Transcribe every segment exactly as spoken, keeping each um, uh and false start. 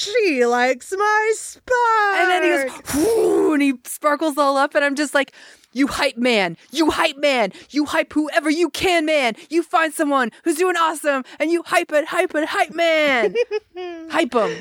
She likes my spark. And then he goes, whoo, and he sparkles all up. And I'm just like, you hype man, you hype man, you hype whoever you can, man. You find someone who's doing awesome and you hype it, hype it, hype man. Hype him.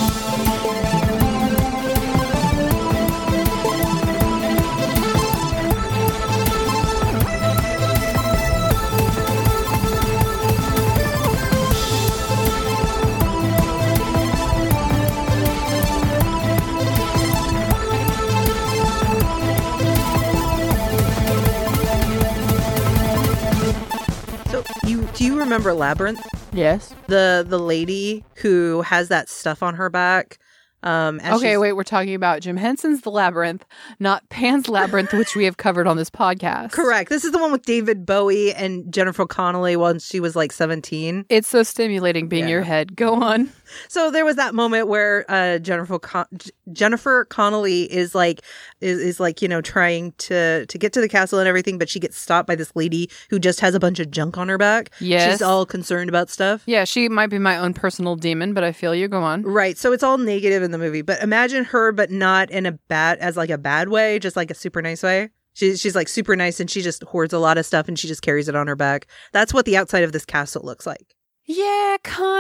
So you do you remember Labyrinth? Yes. The the lady who has that stuff on her back. Um, as Okay, she's- wait, we're talking about Jim Henson's The Labyrinth, not Pan's Labyrinth, which we have covered on this podcast. Correct. This is the one with David Bowie and Jennifer Connelly when she was like seventeen. It's so stimulating being Yeah. your head. Go on. So there was that moment where uh, Jennifer Con- J- Jennifer Connelly is like is, is like you know trying to to get to the castle and everything, but she gets stopped by this lady who just has a bunch of junk on her back. Yes. She's all concerned about stuff. Yeah, she might be my own personal demon, but I feel you. Go on. Right. So it's all negative in the movie, but imagine her, but not in a bad as like a bad way, just like a super nice way. She's she's like super nice and she just hoards a lot of stuff and she just carries it on her back. That's what the outside of this castle looks like. Yeah,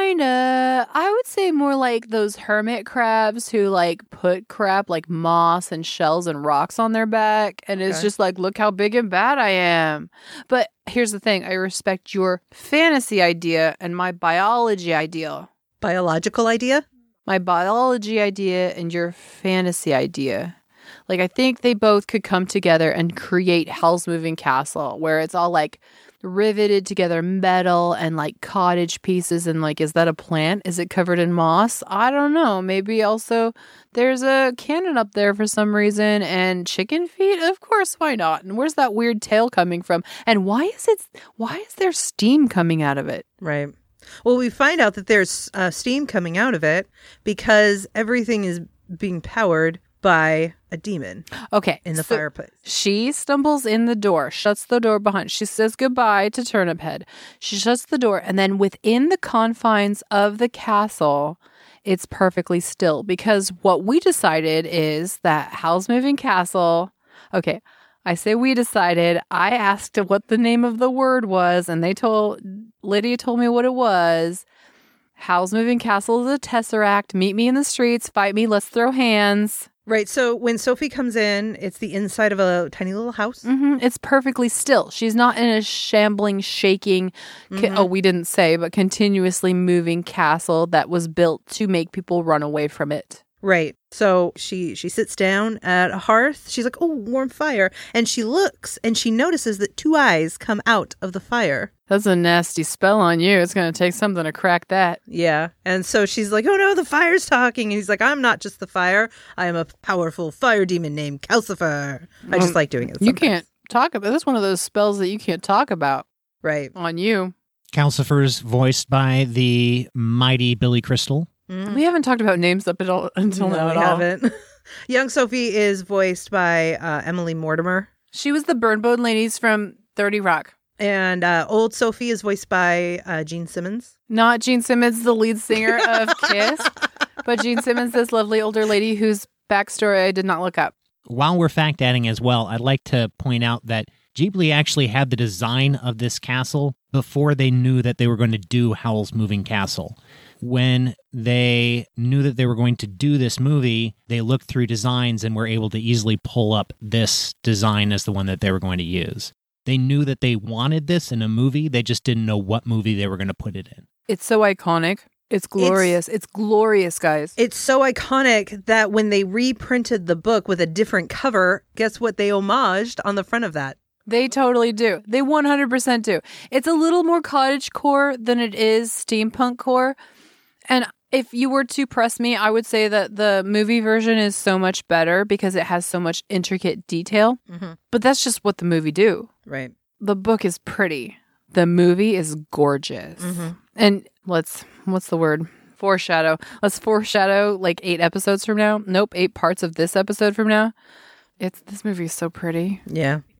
kinda. I would say more like those hermit crabs who like put crap like moss and shells and rocks on their back. And it's Okay. just like, look how big and bad I am. But here's the thing. I respect your fantasy idea and my biology idea. Biological idea? My biology idea and your fantasy idea. Like, I think they both could come together and create Howl's Moving Castle, where it's all like riveted together metal and like cottage pieces. And like, is that a plant? Is it covered in moss? I don't know. Maybe also there's a cannon up there for some reason and chicken feet. Of course, why not? And where's that weird tail coming from? And why is it? Why is there steam coming out of it? Right. Well, we find out that there's uh, steam coming out of it because everything is being powered by a demon Okay, in the so- fireplace. She stumbles in the door, shuts the door behind. She says goodbye to Turnip Head. She shuts the door, and then within the confines of the castle, it's perfectly still. Because what we decided is that Howl's Moving Castle... Okay, I say we decided. I asked what the name of the word was, and they told... Lydia told me what it was. Howl's Moving Castle is a tesseract. Meet me in the streets. Fight me. Let's throw hands. Right. So when Sophie comes in, it's the inside of a tiny little house. hmm It's perfectly still. She's not in a shambling, shaking, ca- Mhm. oh, we didn't say, but continuously moving castle that was built to make people run away from it. Right. So she she sits down at a hearth. She's like, "Oh, warm fire." And she looks and she notices that two eyes come out of the fire. That's a nasty spell on you. It's going to take something to crack that. Yeah. And so she's like, "Oh no, the fire's talking." And he's like, "I'm not just the fire. I am a powerful fire demon named Calcifer." I just Um, like doing it. You sometimes. can't talk about That's one of those spells that you can't talk about Right. on you. Calcifer's voiced by the mighty Billy Crystal. Mhm. We haven't talked about names up at all, until No, now we at all. haven't. Young Sophie is voiced by uh, Emily Mortimer. She was the Burnbone ladies from thirty Rock. And uh, old Sophie is voiced by uh, Gene Simmons. Not Gene Simmons, the lead singer of Kiss, but Gene Simmons, this lovely older lady whose backstory I did not look up. While we're fact adding as well, I'd like to point out that Ghibli actually had the design of this castle before they knew that they were going to do Howl's Moving Castle. When they knew that they were going to do this movie, they looked through designs and were able to easily pull up this design as the one that they were going to use. They knew that they wanted this in a movie, they just didn't know what movie they were going to put it in. It's so iconic. It's glorious. It's, glorious, guys. It's so iconic that when they reprinted the book with a different cover, guess what they homaged on the front of that? They totally do. They one hundred percent do. It's a little more cottagecore than it is steampunk core. And if you were to press me, I would say that the movie version is so much better because it has so much intricate detail. Mm-hmm. But that's just what the movie do. Right. The book is pretty. The movie is gorgeous. Mm-hmm. And let's, what's the word? Foreshadow. Let's foreshadow like eight episodes from now. Nope, eight parts of this episode from now. It's this movie is so pretty. Yeah.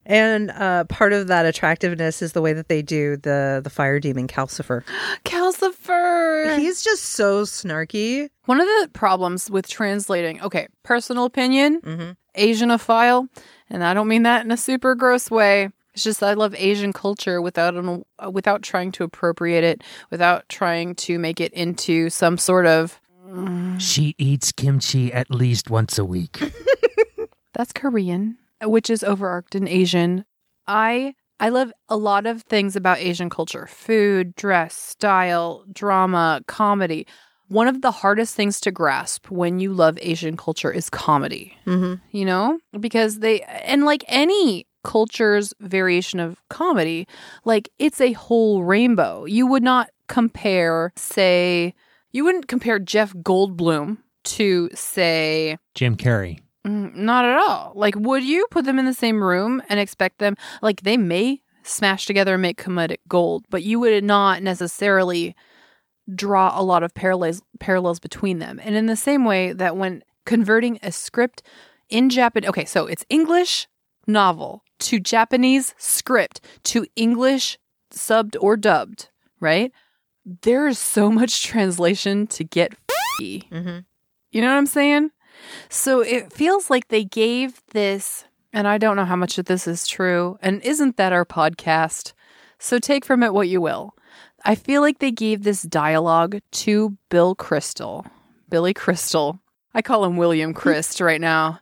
And uh, part of that attractiveness is the way that they do the the fire demon Calcifer. Calcifer! He's just so snarky. One of the problems with translating, okay, personal opinion, Mm-hmm. Asianophile, and I don't mean that in a super gross way. It's just I love Asian culture without an, uh, without trying to appropriate it, without trying to make it into some sort of... She eats kimchi at least once a week. That's Korean, which is overarched in Asian. I I love a lot of things about Asian culture. Food, dress, style, drama, comedy. One of the hardest things to grasp when you love Asian culture is comedy. Mm-hmm. You know? Because they... And like any culture's variation of comedy, like it's a whole rainbow. You would not compare, say... You wouldn't compare Jeff Goldblum to, say... Jim Carrey. Not at all. Like, would you put them in the same room and expect them, like, they may smash together and make comedic gold, but you would not necessarily draw a lot of parallels parallels between them. And in the same way that when converting a script in Japanese, okay, so it's English novel to Japanese script to English subbed or dubbed, right? There is so much translation to get f***y. Mm-hmm. You know what I'm saying? So it feels like they gave this, and I don't know how much of this is true, and isn't that our podcast? So take from it what you will. I feel like they gave this dialogue to Bill Crystal. Billy Crystal. I call him William Christ right now.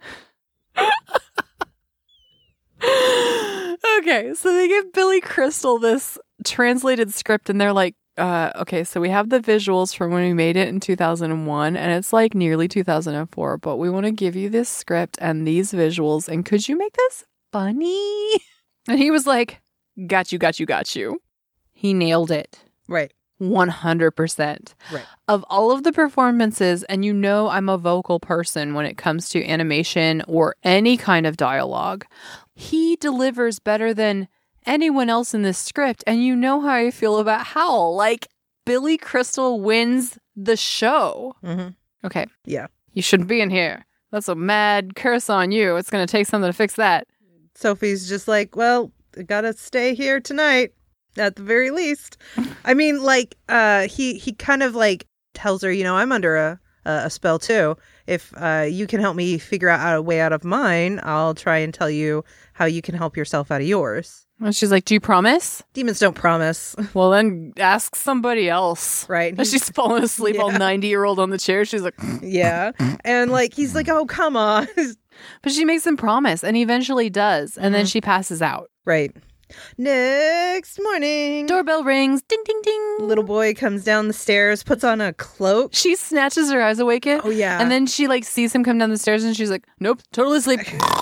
Okay, so they give Billy Crystal this translated script, and they're like, Uh, okay, so we have the visuals from when we made it in two thousand one, and it's like nearly two thousand four, but we want to give you this script and these visuals, and could you make this funny? And he was like, got you, got you, got you. He nailed it. Right. one hundred percent. Right. Of all of the performances, and you know I'm a vocal person when it comes to animation or any kind of dialogue, he delivers better than anyone else in this script, and you know how I feel about Howl. Like, Billy Crystal wins the show. Mm-hmm. Okay. Yeah. You shouldn't be in here. That's a mad curse on you. It's going to take something to fix that. Sophie's just like, well, I gotta stay here tonight at the very least. I mean, like, uh, he he kind of like tells her, you know, I'm under a a spell too. If uh, you can help me figure out a way out of mine, I'll try and tell you how you can help yourself out of yours. And she's like, do you promise? Demons don't promise. Well, then ask somebody else. Right. And she's falling asleep Yeah. all ninety-year-old on the chair. She's like... Yeah. And like, he's like, oh, come on. But she makes him promise, and he eventually does. And then she passes out. Right. Next morning. Doorbell rings. Ding, ding, ding. Little boy comes down the stairs, puts on a cloak. She snatches her eyes awake. Oh, yeah. And then she like sees him come down the stairs, and she's like, nope, totally asleep.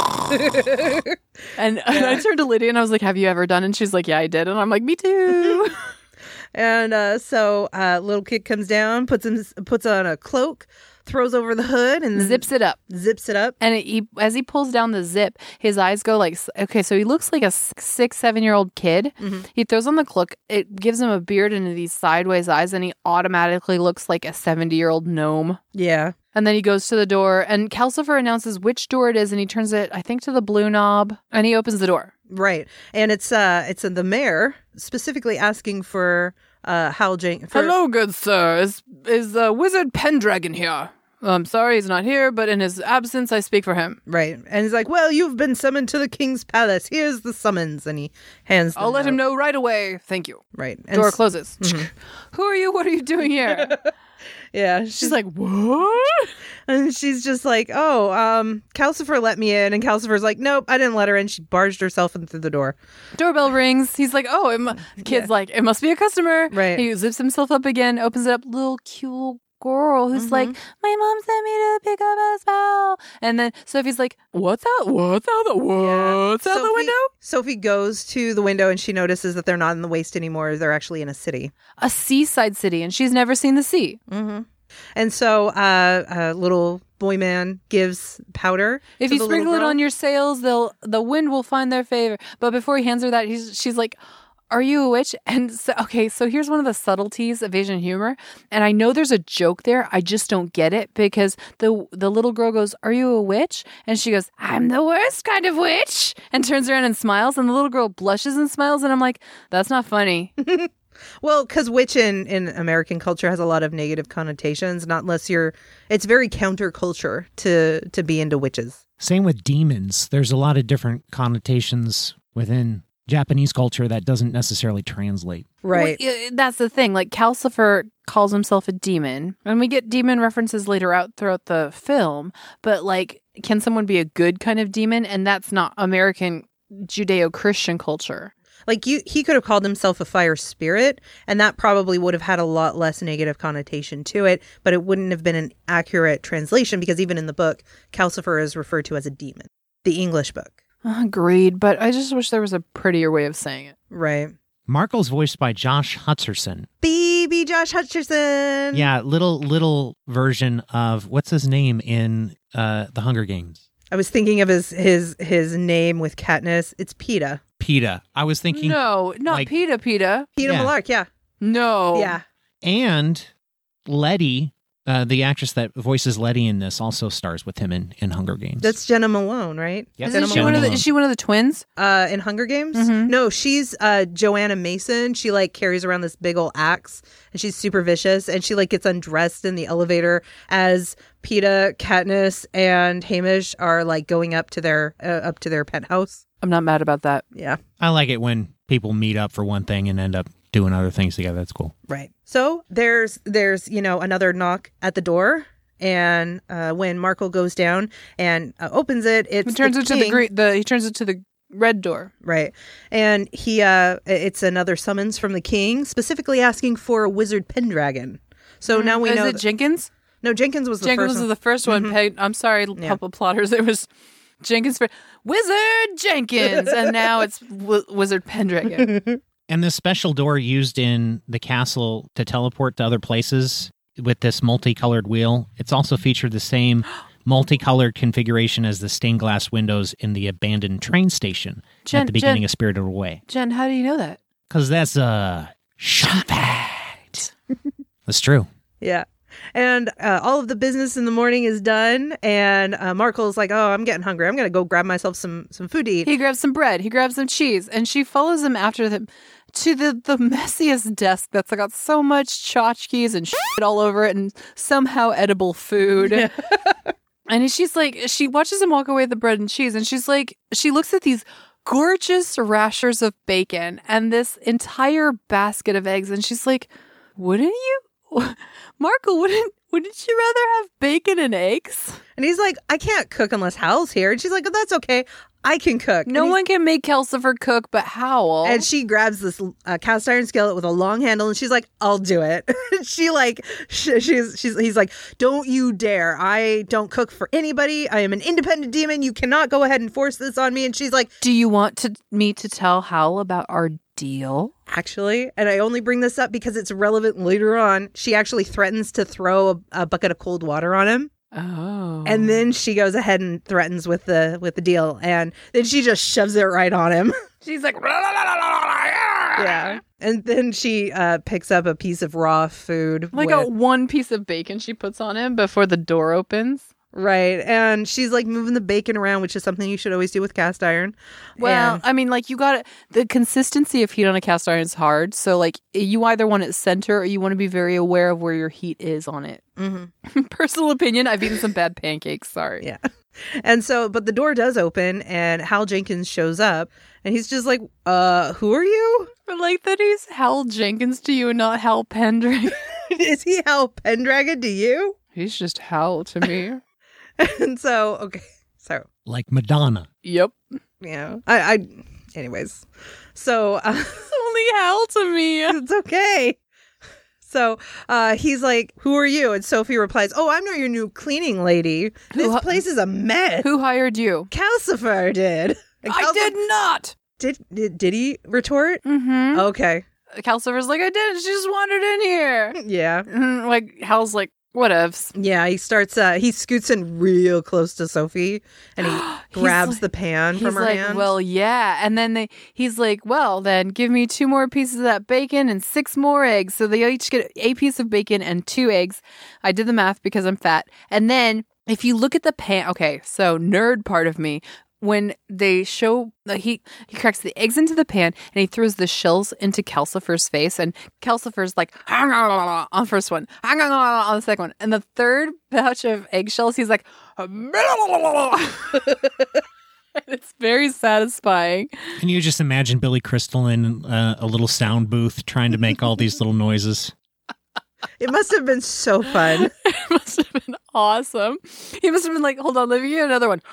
and, and I turned to Lydia, and I was like, have you ever done? And she's like, yeah, I did. And I'm like, me too. And uh, so uh, little kid comes down, puts him puts on a cloak, throws over the hood, and Zips it up. zips it up. And it, he, as he pulls down the zip, his eyes go like, okay, so he looks like a six, seven year old kid. Mm-hmm. He throws on the cloak. It gives him a beard and these sideways eyes, and he automatically looks like a seventy year old gnome. Yeah. And then he goes to the door, and Calcifer announces which door it is, and he turns it, I think, to the blue knob, and he opens the door. Right. And it's uh it's uh, the mayor specifically asking for uh Hal Jane. For- Hello, good sir. Is is uh, Wizard Pendragon here? I'm sorry he's not here, but in his absence, I speak for him. Right. And he's like, well, you've been summoned to the king's palace. Here's the summons. And he hands them I'll let out. him know right away. Thank you. Right. And Door s- closes. Who are you? What are you doing here? Yeah. She's like, what? And she's just like, oh, um, Calcifer let me in. And Calcifer's like, nope, I didn't let her in. She barged herself in through the door. Doorbell rings. He's like, oh, it mu-. The kid's like, it must be a customer. Right. He zips himself up again, opens it up. Little cute girl who's like, my mom sent me to pick up a spell. And then Sophie's like, what's out? What's out the what's out the Sophie- window? Sophie goes to the window and she notices that they're not in the waste anymore. They're actually in a city. A seaside city, and she's never seen the sea. Mm-hmm. And so uh, a little boy man gives powder. If to you the sprinkle little it girl. on your sails, they'll the wind will find their favor. But before he hands her that, he's she's like, are you a witch? And so, okay, so here's one of the subtleties of Asian humor. And I know there's a joke there. I just don't get it because the the little girl goes, are you a witch? And she goes, I'm the worst kind of witch. And turns around and smiles. And the little girl blushes and smiles. And I'm like, that's not funny. Well, because witch in, in American culture has a lot of negative connotations, not unless you're, it's very counterculture to, to be into witches. Same with demons. There's a lot of different connotations within Japanese culture that doesn't necessarily translate. Right. Well, i- that's the thing. Like Calcifer calls himself a demon. And we get demon references later out throughout the film. But like, can someone be a good kind of demon? And that's not American Judeo-Christian culture. Like you, he could have called himself a fire spirit, and that probably would have had a lot less negative connotation to it, but it wouldn't have been an accurate translation because even in the book, Calcifer is referred to as a demon, the English book. Agreed, but I just wish there was a prettier way of saying it. Right. Marco's voiced by Josh Hutcherson. Baby Josh Hutcherson. Yeah, little little version of what's his name in uh, The Hunger Games. I was thinking of his his his name with Katniss. It's Peeta. Peeta. I was thinking, No, not like- Peta Peta. Peeta Yeah. Mellark, yeah. No. Yeah. and Letty, uh, the actress that voices Letty in this, also stars with him in, in Hunger Games. That's Jenna Malone, right? Yep. Isn't Jenna she Jenna one of the, Malone. is she one of the twins? Uh, in Hunger Games? Mhm. No, she's uh, Joanna Mason. She like carries around this big old axe and she's super vicious and she like gets undressed in the elevator as Peeta, Katniss, and Hamish are like going up to their uh, up to their penthouse. I'm not mad about that. Yeah, I like it when people meet up for one thing and end up doing other things together. That's cool. right. So there's there's you know another knock at the door. And uh, when Markle goes down and uh, opens it, it's He turns the it to the king. green. The he turns it to the red door. Right. And he, uh, it's another summons from the king, specifically asking for a wizard Pendragon. So now we Is know. it that- Jenkins? no, Jenkins was the Jenkins first was one. the first one. Mhm. Peg- I'm sorry, Yeah. couple plotters. It was Jenkins for Wizard Jenkins, and now it's w- Wizard Pendragon. And the special door used in the castle to teleport to other places with this multicolored wheel, it's also featured the same multicolored configuration as the stained glass windows in the abandoned train station Jen- at the beginning Jen- of Spirited Away. Jen, how do you know that? Because that's a shot fact. That's true. Yeah. And uh, all of the business in the morning is done. And uh, Markle's like, oh, I'm getting hungry. I'm going to go grab myself some, some food to eat. He grabs some bread. He grabs some cheese, and she follows him after them to the, the messiest desk that's got so much tchotchkes and shit all over it, and somehow edible food. And she's like, she watches him walk away with the bread and cheese, and she's like, she looks at these gorgeous rashers of bacon and this entire basket of eggs, and she's like, wouldn't you, Markle? Wouldn't wouldn't you rather have bacon and eggs? And he's like, I can't cook unless Hal's here. And she's like, oh, that's okay. I can cook. No And he's- one can make Calcifer cook but Howl. And she grabs this uh, cast iron skillet with a long handle, and she's like, "I'll do it." she like, sh- she's she's he's like, "Don't you dare! I don't cook for anybody. I am an independent demon. You cannot go ahead and force this on me." And she's like, Do you want to me to tell Howl about our deal? "Actually," and I only bring this up because it's relevant later on. She actually threatens to throw a, a bucket of cold water on him. Oh. And then she goes ahead and threatens with the with the deal, and then she just shoves it right on him. she's like, yeah, and then she uh, picks up a piece of raw food, like with- a one piece of bacon she puts on him before the door opens. right, and she's like moving the bacon around, which is something you should always do with cast iron. Well, And- I mean, like you got it. The consistency of heat on a cast iron is hard. So, like, you either want it center or you want to be very aware of where your heat is on it. Mhm. Personal opinion: I've eaten some bad pancakes. Sorry. Yeah. And so, but the door does open, and Hal Jenkins shows up, and he's just like, "Uh, who are you? But like that he's Hal Jenkins to you and not Hal Pendragon. Is he Hal Pendragon to you?" He's just Hal to me. And so, okay, so Like Madonna. Yep. yeah, I, I anyways, so uh, It's only Hal to me. it's okay. So uh, he's like, "Who are you?" And Sophie replies, "Oh, I'm not your new cleaning lady. This Who- place is a mess." Who hired you? Calcifer did. And I Calcifer- did not. Did, did did he retort? Mm-hmm. Okay. Calcifer's like, I did. She just wandered in here. Yeah. Mhm, like Hal's like, Whatevs. Yeah, he starts, uh, he scoots in real close to Sophie and he grabs like, the pan from he's her like, hand. well, yeah. And then they, he's like, well, then give me two more pieces of that bacon and six more eggs. So they each get a piece of bacon and two eggs. I did the math because I'm fat. And then if you look at the pan, okay, so nerd part of me, when they show, uh, he he cracks the eggs into the pan and he throws the shells into Calcifer's face, and Calcifer's like on the first one, on the second one, and the third batch of eggshells, he's like, it's very satisfying. Can you just imagine Billy Crystal in uh, a little sound booth trying to make all these little noises? It must have been so fun. It must have been awesome. He must have been like, hold on, let me get another one.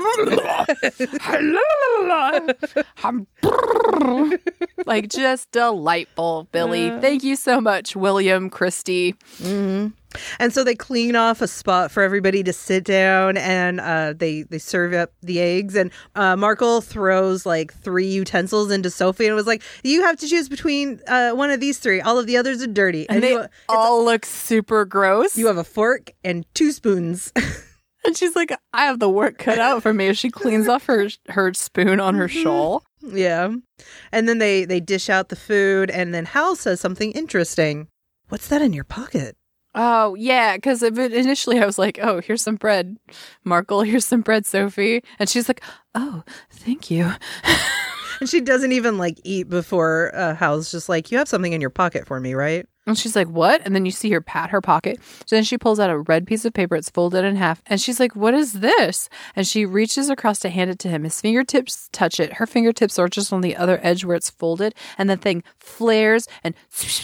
Like, just delightful, Billy. Thank you so much, William Christie. Mm-hmm. And so they clean off a spot for everybody to sit down, and uh, they they serve up the eggs. And uh, Markle throws like three utensils into Sophie and was like, "You have to choose between uh, one of these three. All of the others are dirty." And, and they you, all look super gross. You have a fork and two spoons. And she's like, "I have the work cut out for me if she cleans off her her spoon on her shawl." Yeah. And then they they dish out the food, and then Hal says something interesting. "What's that in your pocket?" Oh, yeah, because initially I was like, oh, here's some bread, Markle, here's some bread, Sophie. And she's like, oh, thank you. And she doesn't even like eat before uh, Hal's just like, you have something in your pocket for me, right? And she's like, what? And then you see her pat her pocket. So then she pulls out a red piece of paper. It's folded in half. And she's like, what is this? And she reaches across to hand it to him. His fingertips touch it. Her fingertips are just on the other edge where it's folded. And the thing flares and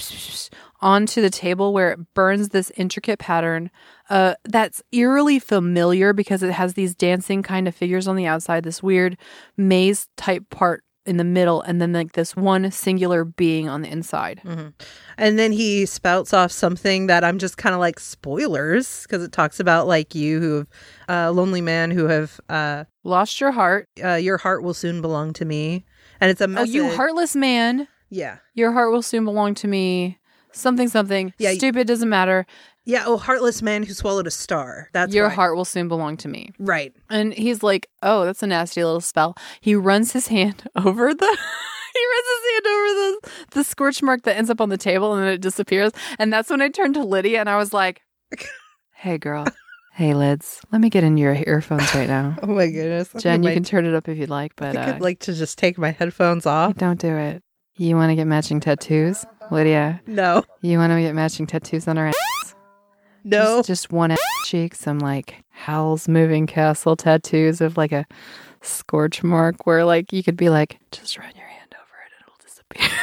onto the table where it burns this intricate pattern uh, that's eerily familiar because it has these dancing kind of figures on the outside, this weird maze type part in the middle, and then like this one singular being on the inside. Mm-hmm. And then he spouts off something that I'm just kind of like spoilers, because it talks about like you who have a uh, lonely man who have uh, lost your heart. Uh, your heart will soon belong to me. And it's a message. Oh, you heartless man. Yeah. Your heart will soon belong to me. Something, something. Yeah, stupid, doesn't matter. Yeah, oh, heartless man who swallowed a star. That's Your why. heart will soon belong to me. Right. And he's like, oh, that's a nasty little spell. He runs his hand over the... he runs his hand over the, the scorch mark that ends up on the table, and then it disappears. And that's when I turned to Lydia, and I was like, hey, girl. Hey, Lids. Let me get in your earphones right now. Oh, my goodness. Jen, you my... can turn it up if you'd like, but... I could uh, like to just take my headphones off. Don't do it. You want to get matching tattoos? Lydia? No. You want to get matching tattoos on her ass? No. Just, just one ass cheek, some like Howl's Moving Castle tattoos of like a scorch mark where like you could be like, just run your hand over it, it'll disappear.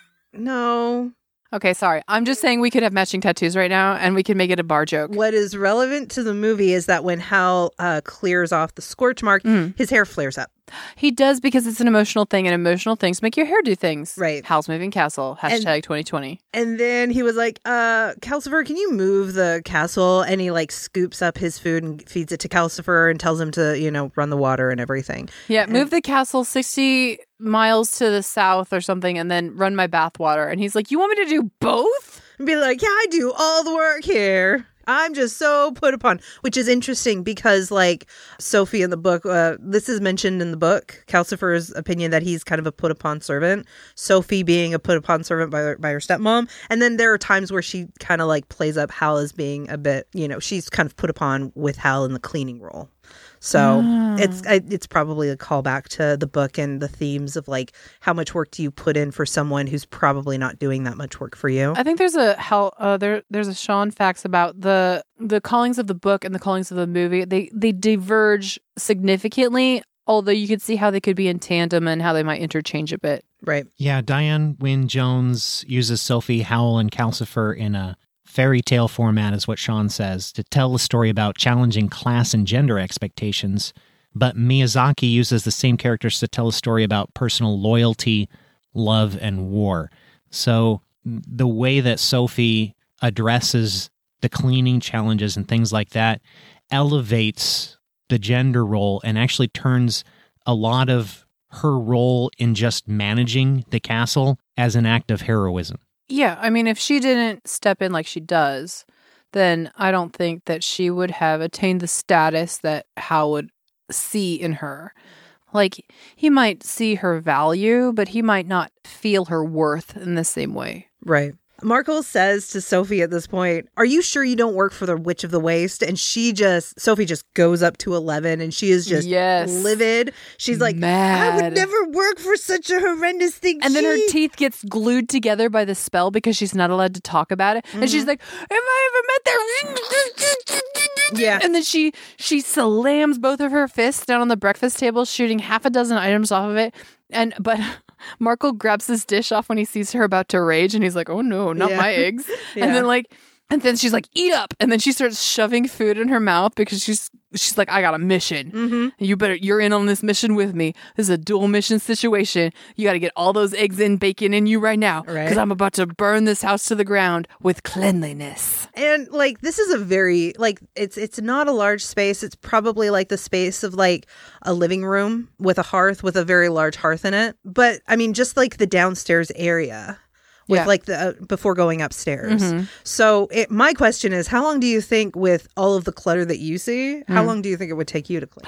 No. Okay, sorry. I'm just saying we could have matching tattoos right now and we can make it a bar joke. What is relevant to the movie is that when Hal uh, clears off the scorch mark, mm. his hair flares up. He does, because it's an emotional thing, and emotional things make your hair do things. Right. Howl's Moving Castle, hashtag and, twenty twenty. And then he was like, uh, Calcifer, can you move the castle? And he like scoops up his food and feeds it to Calcifer and tells him to, you know, run the water and everything. Yeah, and, move the castle sixty miles to the south or something, and then run my bath water. And he's like, you want me to do both? And be like, yeah, I do all the work here. I'm just so put upon, which is interesting because, like, Sophie in the book, uh, this is mentioned in the book, Calcifer's opinion that he's kind of a put upon servant, Sophie being a put upon servant by her, by her stepmom. And then there are times where she kind of like plays up Hal as being a bit, you know, she's kind of put upon with Hal in the cleaning role. So oh. it's it's probably a callback to the book and the themes of like how much work do you put in for someone who's probably not doing that much work for you. I think there's a how uh, there there's a Sean facts about the the callings of the book and the callings of the movie. They they diverge significantly, although you could see how they could be in tandem and how they might interchange a bit. Right. Yeah, Diane Wynne Jones uses Sophie, Howl, and Calcifer in a fairy tale format, is what Sean says, to tell a story about challenging class and gender expectations. But Miyazaki uses the same characters to tell a story about personal loyalty, love, and war. So the way that Sophie addresses the cleaning challenges and things like that elevates the gender role and actually turns a lot of her role in just managing the castle as an act of heroism. Yeah, I mean, if she didn't step in like she does, then I don't think that she would have attained the status that Hal would see in her. Like, he might see her value, but he might not feel her worth in the same way. Right. Markle says to Sophie at this point, are you sure you don't work for the Witch of the Waste? And she just, Sophie just goes up to eleven and she is just yes. livid. She's like, Mad. I would never work for such a horrendous thing. And then her Gee. teeth gets glued together by the spell because she's not allowed to talk about it. Mm-hmm. And she's like, have I ever met that? Yeah. And then she she slams both of her fists down on the breakfast table, shooting half a dozen items off of it. And but Markle grabs his dish off when he sees her about to rage, and he's like, "Oh no, not yeah. my eggs!" yeah. And then like, and then she's like, "Eat up!" And then she starts shoving food in her mouth because she's she's like, "I got a mission. Mm-hmm. You better you're in on this mission with me. This is a dual mission situation. You got to get all those eggs and bacon in you right now, because right. I'm about to burn this house to the ground with cleanliness." And like, this is a very, like, it's it's not a large space. It's probably like the space of like a living room with a hearth with a very large hearth in it. But I mean, just like the downstairs area with Yeah. like the, uh, before going upstairs. Mm-hmm. So it, my question is, how long do you think with all of the clutter that you see, how Mm. long do you think it would take you to clean?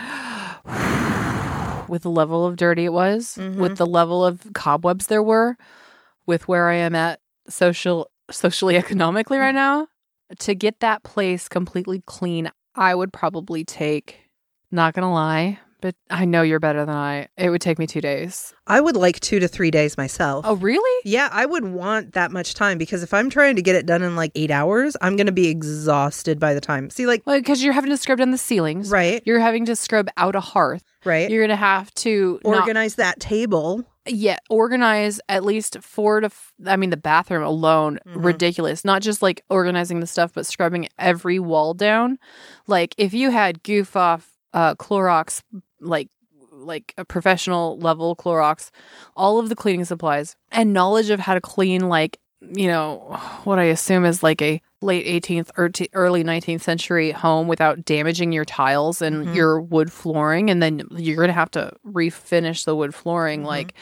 With the level of dirty it was, Mhm. with the level of cobwebs there were, with where I am at social socially economically right now, to get that place completely clean, I would probably take, not gonna lie, but I know you're better than I, it would take me two days. I would like two to three days myself. Oh, really? Yeah, I would want that much time because if I'm trying to get it done in like eight hours, I'm going to be exhausted by the time. See, like, Well, because you're having to scrub down the ceilings. right, You're having to scrub out a hearth. right. You're going to have to not- Organize that table. Yeah, organize at least four to, f- I mean, the bathroom alone, Mhm. ridiculous. Not just like organizing the stuff, but scrubbing every wall down. Like, if you had goof off uh, Clorox, like, like a professional level Clorox, all of the cleaning supplies, and knowledge of how to clean, like, you know, what I assume is like a late eighteenth or t- early nineteenth century home without damaging your tiles and Mhm. your wood flooring. And then you're going to have to refinish the wood flooring. Mhm. Like,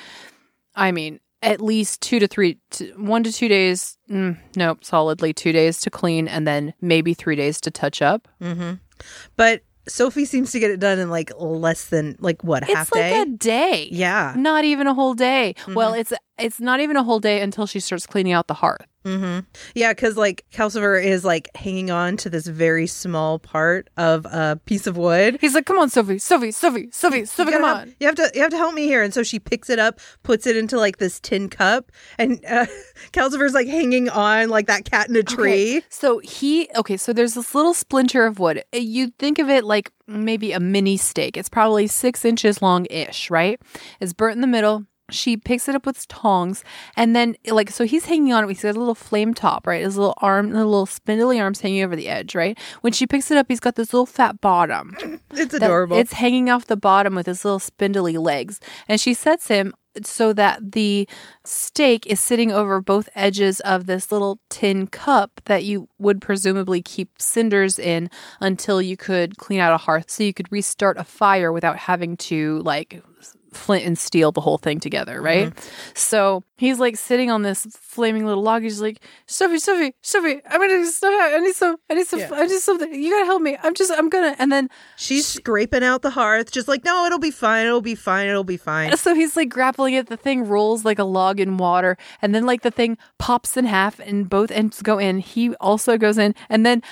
I mean, at least two to three, t- one to two days. Mm, nope, solidly two days to clean, and then maybe three days to touch up. Mm-hmm. But Sophie seems to get it done in like less than like what, half It's like day? a day. Yeah. Not even a whole day. Mhm. Well, it's it's not even a whole day until she starts cleaning out the hearth. Mm-hmm. Yeah, because like Calcifer is like hanging on to this very small part of a piece of wood. He's like, "Come on, Sophie, Sophie, Sophie, Sophie, You Sophie, gotta come help- on." You have to you have to help me here. And so she picks it up, puts it into like this tin cup, and uh, Calcifer's like hanging on like that cat in a tree. Okay, so he, okay, so there's this little splinter of wood. You'd think of it like maybe a mini steak. It's probably six inches long-ish, right? It's burnt in the middle. She picks it up with tongs, and then like, so he's hanging on it. He's got a little flame top, right? His little arm, the little spindly arms hanging over the edge, right? When she picks it up, he's got this little fat bottom. It's that- adorable. It's hanging off the bottom with his little spindly legs. And she sets him so that the steak is sitting over both edges of this little tin cup that you would presumably keep cinders in until you could clean out a hearth, so you could restart a fire without having to like flint and steel the whole thing together, right? Mm-hmm. So he's like sitting on this flaming little log. He's like, Sophie, Sophie, Sophie, I'm gonna get stuff out. I need some, I need some, Yeah. I need something. You gotta help me. I'm just, I'm gonna. And then She's scraping out the hearth, just like, no, it'll be fine. It'll be fine. It'll be fine. so he's like grappling it. The thing rolls like a log in water, and then like the thing pops in half, and both ends go in. He also goes in, and then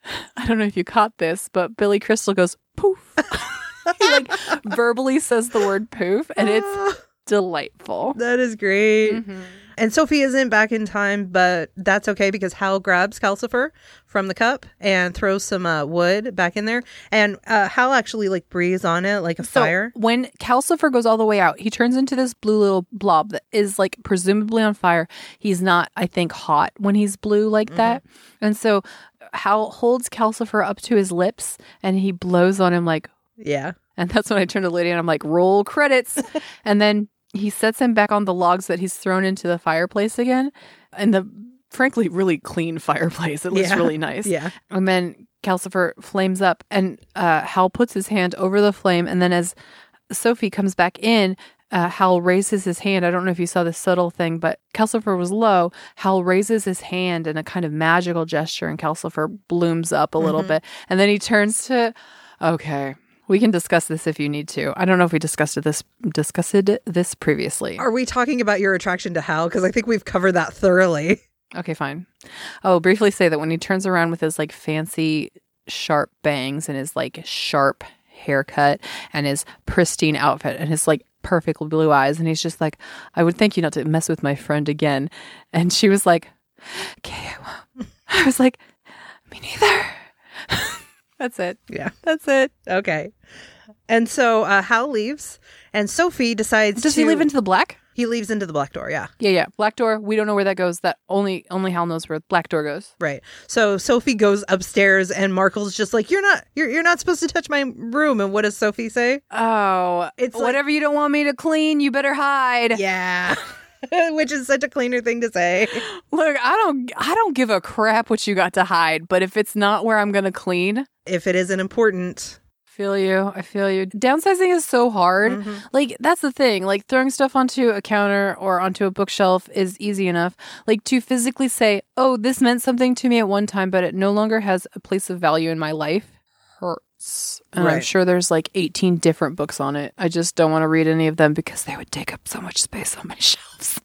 I don't know if you caught this, but Billy Crystal goes poof. He like verbally says the word poof, and it's Ah, delightful. that is great. Mhm. And Sophie isn't back in time, but that's okay because Hal grabs Calcifer from the cup and throws some uh, wood back in there. And uh, Hal actually like breathes on it like a So fire. when Calcifer goes all the way out, he turns into this blue little blob that is like presumably on fire. He's not, I think, hot when he's blue like that. And so Hal holds Calcifer up to his lips and he blows on him like, Yeah. and that's when I turn to Lydia and I'm like, roll credits. And then he sets him back on the logs that he's thrown into the fireplace again. And the frankly really clean fireplace. It looks Yeah. really nice. Yeah. And then Calcifer flames up and uh, Hal puts his hand over the flame. And then as Sophie comes back in, uh, Hal raises his hand. I don't know if you saw this subtle thing, but Calcifer was low. Hal raises his hand in a kind of magical gesture, and Calcifer blooms up a little Mm-hmm. bit. And then he turns to, okay, we can discuss this if you need to. I don't know if we discussed it this discussed it this previously. Are we talking about your attraction to Hal? Because I think we've covered that thoroughly. Okay, fine. I'll briefly say that when he turns around with his like fancy sharp bangs and his like sharp haircut and his pristine outfit and his like perfect blue eyes, and he's just like, I would thank you not to mess with my friend again. And she was like, okay, I won't. I was like, me neither. That's it. Yeah. That's it. Okay. And so uh, Hal leaves, and Sophie decides Does to... he leave into the black? He leaves into the black door, yeah. Yeah, yeah. Black door. We don't know where that goes. That only only Hal knows where black door goes. Right. So Sophie goes upstairs, and Markle's just like, you're not you're, you're not supposed to touch my room. And what does Sophie say? Oh, It's like- whatever you don't want me to clean, you better hide. Yeah. Which is such a cleaner thing to say. Look, I don't I don't give a crap what you got to hide, but if it's not where I'm going to clean, If it isn't important. feel you. I feel you. Downsizing is so hard. Mm-hmm. Like, that's the thing. Like, throwing stuff onto a counter or onto a bookshelf is easy enough. Like, to physically say, oh, this meant something to me at one time, but it no longer has a place of value in my life, hurts. And I'm Right. sure there's like eighteen different books on it. I just don't want to read any of them because they would take up so much space on my shelves.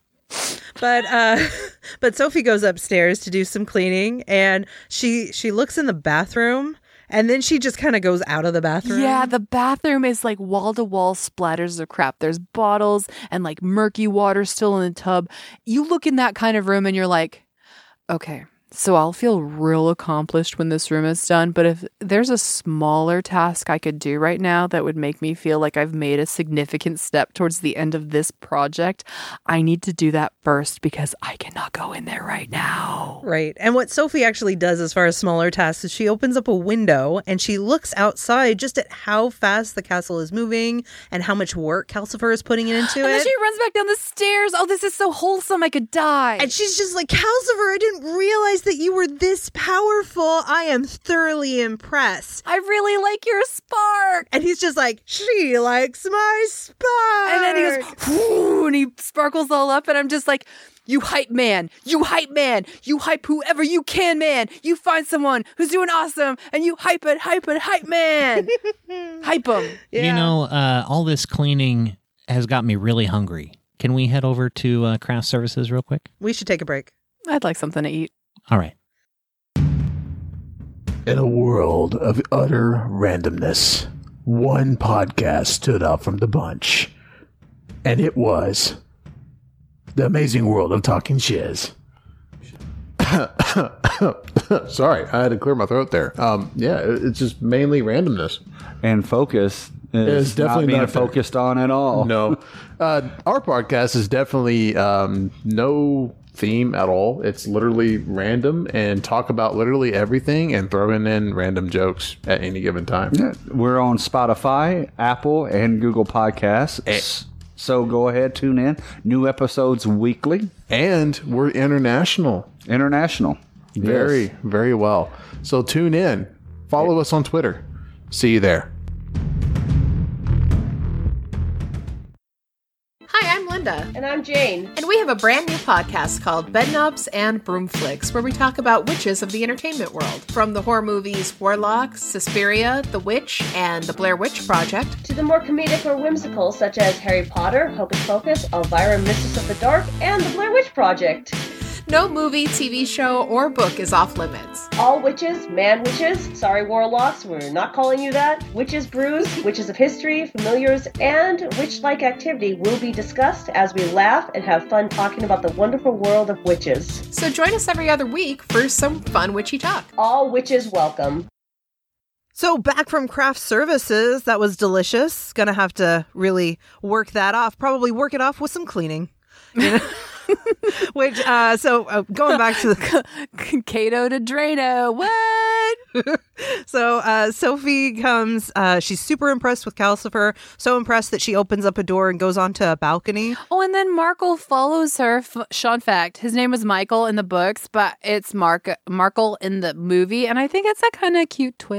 But uh but Sophie goes upstairs to do some cleaning, and she she looks in the bathroom, and then she just kind of goes out of the bathroom. Yeah, the bathroom is like wall to wall splatters of crap. There's bottles and like murky water still in the tub. You look in that kind of room and you're like, okay, so I'll feel real accomplished when this room is done. But if there's a smaller task I could do right now that would make me feel like I've made a significant step towards the end of this project, I need to do that first because I cannot go in there right now. Right. And what Sophie actually does as far as smaller tasks is she opens up a window and she looks outside just at how fast the castle is moving and how much work Calcifer is putting into And then it. she runs back down the stairs. Oh, this is so wholesome. I could die. And she's just like, Calcifer, I didn't realize that you were this powerful. I am thoroughly impressed. I really like your spark. And he's just like, she likes my spark. And then he goes, whoo, and he sparkles all up. And I'm just like, you hype man, you hype man, you hype whoever you can, man. You find someone who's doing awesome and you hype it, hype it, hype man. Hype him. Yeah. You know, uh, all this cleaning has got me really hungry. Can we head over to uh, craft services real quick? We should take a break. I'd like something to eat. All right. In a world of utter randomness, one podcast stood out from the bunch. And it was The Amazing World of Talking Shiz. Sorry, I had to clear my throat there. Um, yeah, it- it's just mainly randomness. And focus is It's definitely not being not there. focused on at all. No, uh, our podcast is definitely um, no theme at all. It's literally random and talk about literally everything and throwing in random jokes at any given time. Yeah, we're on Spotify, Apple, and Google Podcasts. So go ahead, tune in. New episodes weekly. And we're international. International. Very, Yes. very well. So tune in. Follow us on Twitter. See you there. Hi, I'm Linda. And I'm Jane. And we have a brand new podcast called Bedknobs and Broomflicks, where we talk about witches of the entertainment world. From the horror movies Warlock, Suspiria, The Witch, and The Blair Witch Project. To the more comedic or whimsical, such as Harry Potter, Hocus Pocus, Elvira, Mistress of the Dark, and The Blair Witch Project. No movie, T V show, or book is off limits. All witches, man witches, sorry warlocks, we're not calling you that, witches brews, witches of history, familiars, and witch-like activity will be discussed as we laugh and have fun talking about the wonderful world of witches. So join us every other week for some fun witchy talk. All witches welcome. So back from craft services, that was delicious. Gonna have to really work that off. Probably work it off with some cleaning. You know? Which, uh, so uh, going back to the Cato to Drano. What? so uh, Sophie comes. Uh, she's super impressed with Calcifer. So impressed that she opens up a door and goes onto a balcony. Oh, and then Markle follows her. F- Sean fact, his name was Michael in the books, but it's Mark Markle in the movie, and I think it's a kind of cute twist.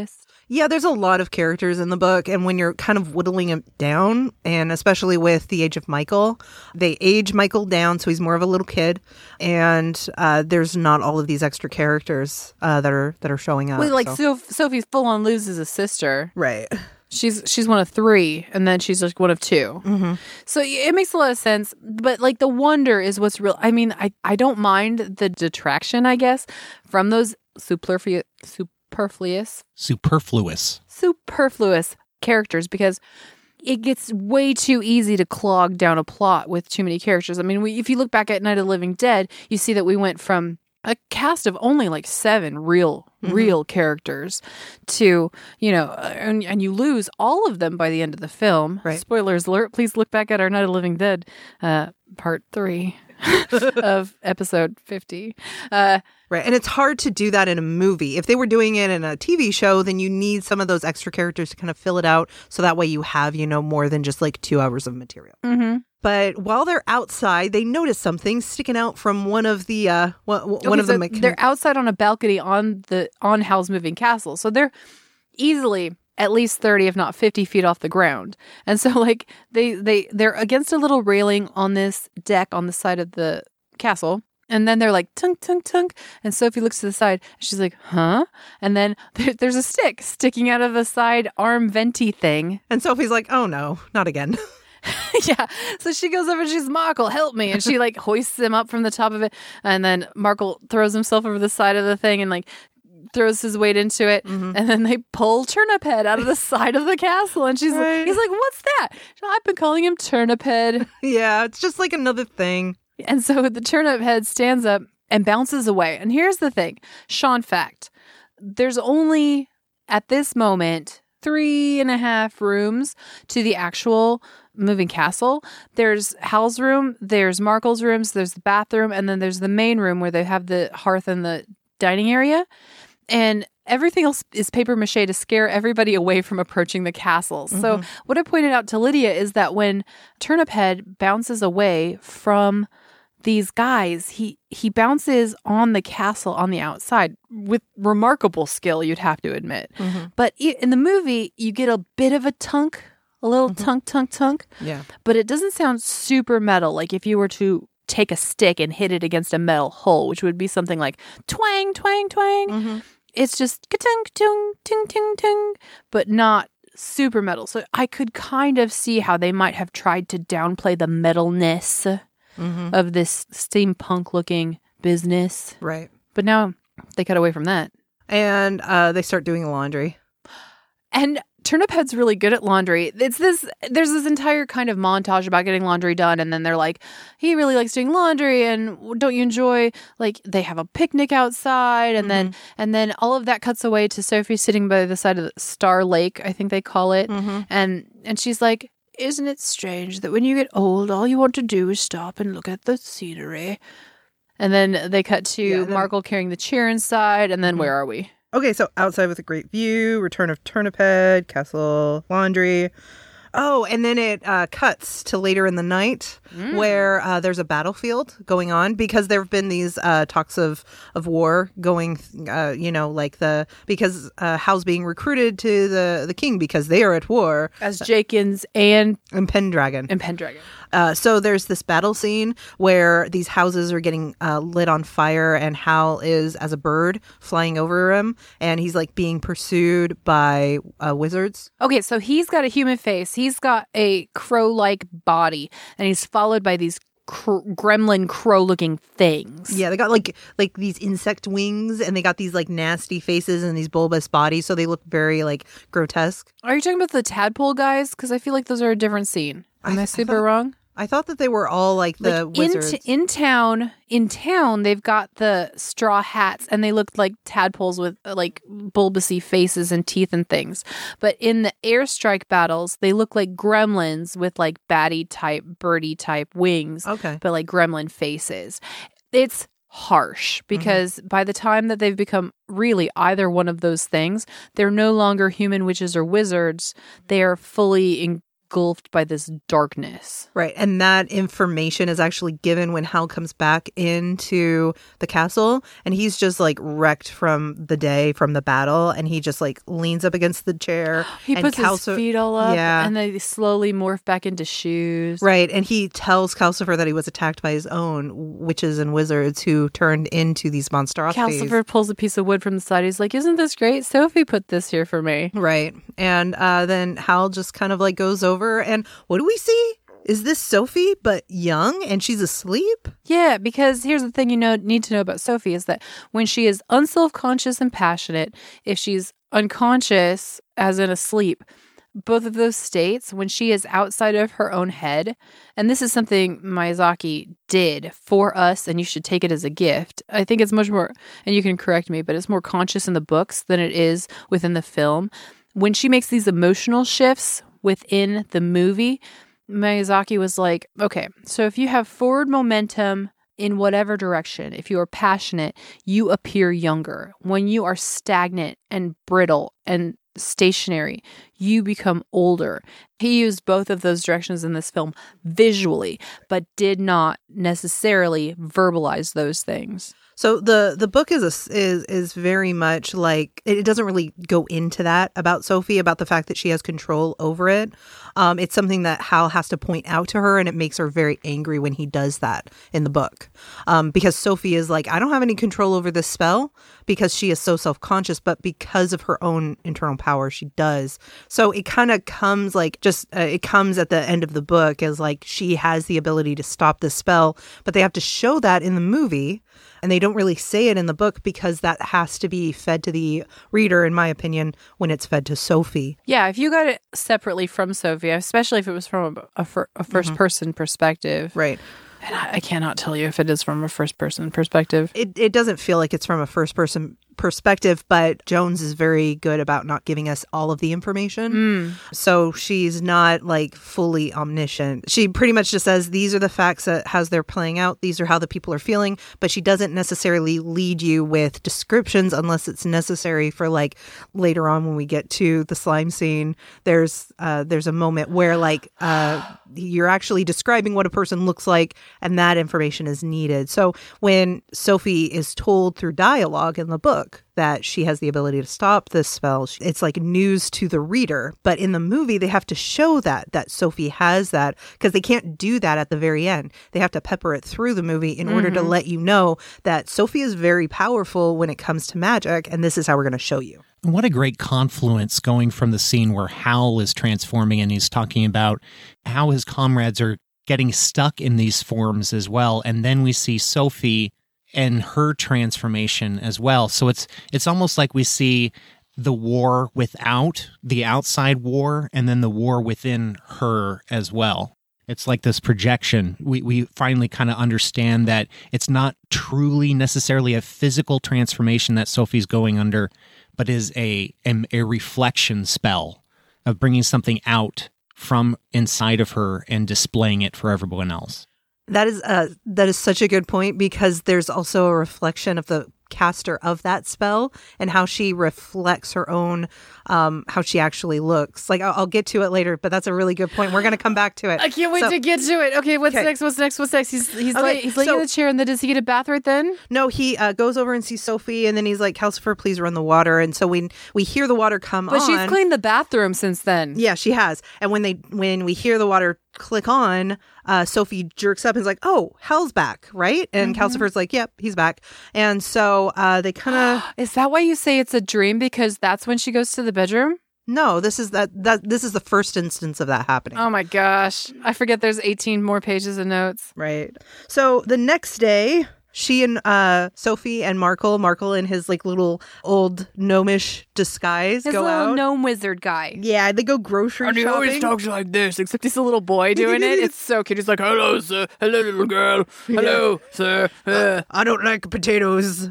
Yeah, there's a lot of characters in the book, and when you're kind of whittling it down, and especially with the age of Michael, they age Michael down so he's more of a little kid, and uh, there's not all of these extra characters uh, that are that are showing up. Well, like so. Soph- Sophie full on loses a sister. Right. She's she's one of three, and then she's like one of two. Mm-hmm. So it makes a lot of sense. But like the wonder is what's real. I mean, I, I don't mind the detraction, I guess, from those superfluous superfluous Superfluous. superfluous characters, because it gets way too easy to clog down a plot with too many characters. I mean, we, if you look back at Night of the Living Dead, you see that we went from a cast of only like seven real, mm-hmm. real characters to, you know, and, and you lose all of them by the end of the film. Right. Spoilers alert. Please look back at our Night of the Living Dead uh, part three of episode fifty. Uh, Right. And it's hard to do that in a movie. If they were doing it in a T V show, then you need some of those extra characters to kind of fill it out. So that way you have, you know, more than just like two hours of material. mm-hmm. But while they're outside, they notice something sticking out from one of the uh, one, one Okay, of the. so mechan- they're outside on a balcony on the on Howl's Moving Castle, so they're easily at least thirty, if not fifty feet off the ground. And so, like they they they're against a little railing on this deck on the side of the castle. And then they're like, tunk, tunk, tunk. And Sophie looks to the side. And she's like, huh? And then there, there's a stick sticking out of the side arm venti thing. And Sophie's like, oh no, not again. Yeah. So she goes over and she's, Markle, help me. And she like hoists him up from the top of it. And then Markle throws himself over the side of the thing and like throws his weight into it. Mm-hmm. And then they pull Turnip Head out of the side of the castle. And she's Right. like, he's like, what's that? I've been calling him Turnip Head. Yeah, it's just like another thing. And so the Turnip Head stands up and bounces away. And here's the thing. Sean fact. There's only, at this moment, three and a half rooms to the actual moving castle. There's Hal's room, there's Markle's rooms, there's the bathroom, and then there's the main room where they have the hearth and the dining area. And everything else is paper mache to scare everybody away from approaching the castle. Mm-hmm. So what I pointed out to Lydia is that when Turnip Head bounces away from these guys, he he bounces on the castle on the outside with remarkable skill, you'd have to admit. Mm-hmm. But in the movie, you get a bit of a tunk, a little Mm-hmm. tunk, tunk, tunk. Yeah. But it doesn't sound super metal, like if you were to take a stick and hit it against a metal hull, which would be something like twang, twang, twang. Mm-hmm. It's just ka-tung, tung, ting, ting, ting, but not super metal. So I could kind of see how they might have tried to downplay the metalness Mm-hmm. of this steampunk looking business. Right. But now they cut away from that. And uh, they start doing laundry. And Turnip Head's really good at laundry. It's this, there's this entire kind of montage about getting laundry done. And then they're like, he really likes doing laundry. And don't you enjoy, like, they have a picnic outside. And Mm-hmm. then, and then all of that cuts away to Sophie sitting by the side of the Star Lake, I think they call it. Mm-hmm. And, and she's like, isn't it strange that when you get old, all you want to do is stop and look at the scenery? And then they cut to Yeah, then- Markle carrying the chair inside. And then Mhm. where are we? Okay, so outside with a great view, return of Turnip Head, castle, laundry. Oh, and then it uh, cuts to later in the night Mm. where uh, there's a battlefield going on because there have been these uh, talks of, of war going, uh, you know, like the, because uh, Hal's being recruited to the, the king because they are at war. As Jakins and, And Pendragon. and Pendragon. Uh, so there's this battle scene where these houses are getting uh, lit on fire and Hal is as a bird flying over him and he's like being pursued by uh, wizards. Okay, so he's got a human face. He's got a crow-like body, and he's followed by these cr- gremlin crow-looking things. Yeah, they got like like these insect wings and they got these like nasty faces and these bulbous bodies, so they look very like grotesque. Are you talking about the tadpole guys? Because I feel like those are a different scene. Am I, I- I super thought- wong? I thought that they were all like the Like in, wizards. t- in town, in town, they've got the straw hats, and they look like tadpoles with uh, like bulbousy faces and teeth and things. But in the airstrike battles, they look like gremlins with like batty type, birdie type wings, Okay. but like gremlin faces. It's harsh because by the time that they've become really either one of those things, they're no longer human witches or wizards. They are fully in engulfed by this darkness. Right. And that information is actually given when Hal comes back into the castle, and he's just like wrecked from the day, from the battle, and he just like leans up against the chair. He and puts Calci- his feet all up, yeah. and they slowly morph back into shoes. Right. And he tells Calcifer that he was attacked by his own witches and wizards who turned into these monstrosities. Calcifer pulls a piece of wood from the side. He's like, isn't this great? Sophie put this here for me. Right. And uh, then Hal just kind of like goes over, and what do we see? Is this Sophie, but young, and she's asleep? Yeah, because here's the thing you know need to know about Sophie is that when she is unself-conscious and passionate, if she's unconscious, as in asleep, both of those states, when she is outside of her own head, and this is something Miyazaki did for us, and you should take it as a gift. I think it's much more, and you can correct me, but it's more conscious in the books than it is within the film. When she makes these emotional shifts within the movie, Miyazaki was like, okay, so if you have forward momentum in whatever direction, if you are passionate, you appear younger. When you are stagnant and brittle and stationary, you become older. He used both of those directions in this film visually, but did not necessarily verbalize those things. So the the book is a, is is very much like, it doesn't really go into that about Sophie, about the fact that she has control over it. Um, it's something that Hal has to point out to her, and it makes her very angry when he does that in the book. Um, because Sophie is like, I don't have any control over this spell because she is so self-conscious, but because of her own internal power, she does. So it kind of comes like just, uh, it comes at the end of the book as like she has the ability to stop this spell, but they have to show that in the movie. And they don't really say it in the book because that has to be fed to the reader, in my opinion, when it's fed to Sophie. Yeah, if you got it separately from Sophie, especially if it was from a, a, fir- a first-person mm-hmm. perspective. Right. And I, I cannot tell you if it is from a first-person perspective. It it doesn't feel like it's from a first-person perspective, but Jones is very good about not giving us all of the information. Mm. So she's not like fully omniscient. She pretty much just says, these are the facts that as they're playing out, these are how the people are feeling, but she doesn't necessarily lead you with descriptions unless it's necessary for like later on when we get to the slime scene. There's uh, there's a moment where like uh, you're actually describing what a person looks like, and that information is needed. So when Sophie is told through dialogue in the book that she has the ability to stop this spell, it's like news to the reader. But in the movie, they have to show that, that Sophie has that, because they can't do that at the very end. They have to pepper it through the movie in mm-hmm. order to let you know that Sophie is very powerful when it comes to magic, and this is how we're going to show you. What a great confluence going from the scene where Hal is transforming and he's talking about how his comrades are getting stuck in these forms as well. And then we see Sophie and her transformation as well. So it's it's almost like we see the war without the outside war, and then the war within her as well. It's like this projection. We we finally kind of understand that it's not truly necessarily a physical transformation that Sophie's going under, but is a a, a reflection spell of bringing something out from inside of her and displaying it for everyone else. That is uh, that is such a good point, because there's also a reflection of the caster of that spell and how she reflects her own, um, how she actually looks. Like, I'll, I'll get to it later, but that's a really good point. We're going to come back to it. I can't wait so, to get to it. Okay, what's okay. next? What's next? What's next? He's he's, okay, lay, he's laying so, in the chair, and then does he get a bath right then? No, he uh, goes over and sees Sophie, and then he's like, Calcifer, please run the water. And so we we hear the water come but on. But she's cleaned the bathroom since then. Yeah, she has. And when they when we hear the water click on, uh, Sophie jerks up and is like, oh, Hal's back, right? And mm-hmm. Calcifer's like, yep, he's back. And so uh, they kind of... Is that why you say it's a dream? Because that's when she goes to the bedroom? No, this is that that this is the first instance of that happening. Oh my gosh. I forget there's eighteen more pages of notes. Right. So the next day, she and uh, Sophie and Markle, Markle in his like little old gnomish disguise, his go little out. gnome wizard guy. Yeah, they go grocery and shopping. And he always talks like this, except he's a little boy doing it. It's so cute. He's like, hello, sir. Hello, little girl. Hello, yeah. sir. Uh. I don't like potatoes.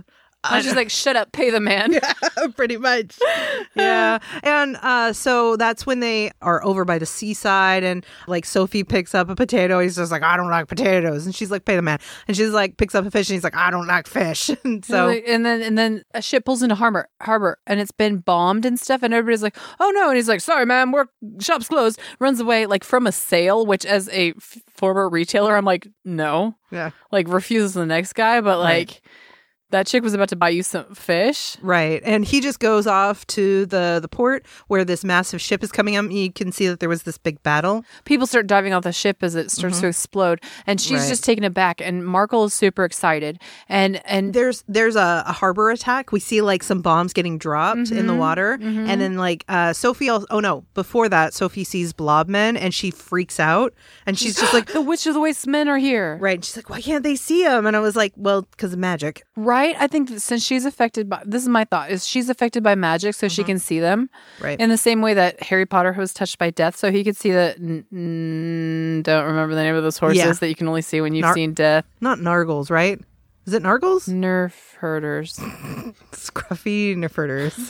I was just like, shut up, pay the man. Yeah, pretty much. Yeah. And uh, so that's when they are over by the seaside and like Sophie picks up a potato. He's just like, I don't like potatoes. And she's like, pay the man. And she's like, picks up a fish and he's like, I don't like fish. And so, and, and then and then a ship pulls into harbor, harbor and it's been bombed and stuff. And everybody's like, oh no. And he's like, sorry, ma'am, we're shop's closed. Runs away like from a sale, which as a f- former retailer, I'm like, no. yeah. Like refuses the next guy. But like, Right. that chick was about to buy you some fish. Right. And he just goes off to the, the port where this massive ship is coming up. And you can see that there was this big battle. People start diving off the ship as it starts to explode. And she's Right. just taken aback. And Markle is super excited. And and There's there's a, a harbor attack. We see like some bombs getting dropped in the water. And then like uh, Sophie, also, oh no, before that, Sophie sees blobmen and she freaks out. And she's just like, the Witch of the Waste Men are here. right. And she's like, why can't they see him? And I was like, well, because of magic. Right? I think that since she's affected by, this is my thought, is she's affected by magic so she can see them. Right. In the same way that Harry Potter was touched by death so he could see the, n- n- don't remember the name of those horses Yeah. that you can only see when you've Nar- seen death. Not Nargles, right? Is it Nargles? Nerf herders. Scruffy Nerferders.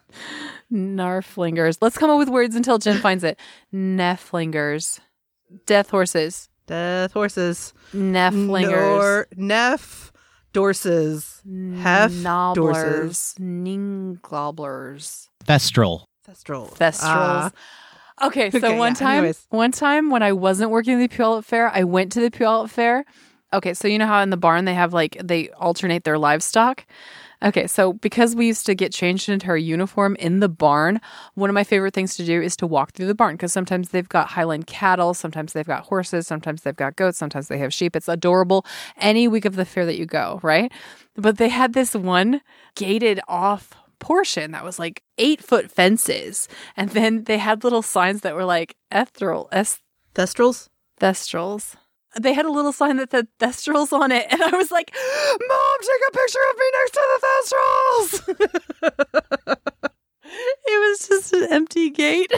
Narflingers. Let's come up with words until Jen finds it. Neflingers. Death horses. Death horses. Neflingers. Nor- Neff. Dorses. Hef. Nobblers. Dorses. Ninglobblers. Thestral. Thestral. Thestrals. Ah. Okay, so Okay, one yeah, time, anyways. one time when I wasn't working at the Puyallup Fair, I went to the Puyallup Fair. Okay, so you know how in the barn they have like they alternate their livestock. Okay, so because we used to get changed into our uniform in the barn, one of my favorite things to do is to walk through the barn because sometimes they've got Highland cattle, sometimes they've got horses, sometimes they've got goats, sometimes they have sheep. It's adorable any week of the fair that you go, right? But they had this one gated off portion that was like eight foot fences. And then they had little signs that were like Ethral, es- Thestrals? Thestrals. They had a little sign that said Thestrals on it. And I was like, Mom, take a picture of me next to the Thestrals. It was just an empty gate.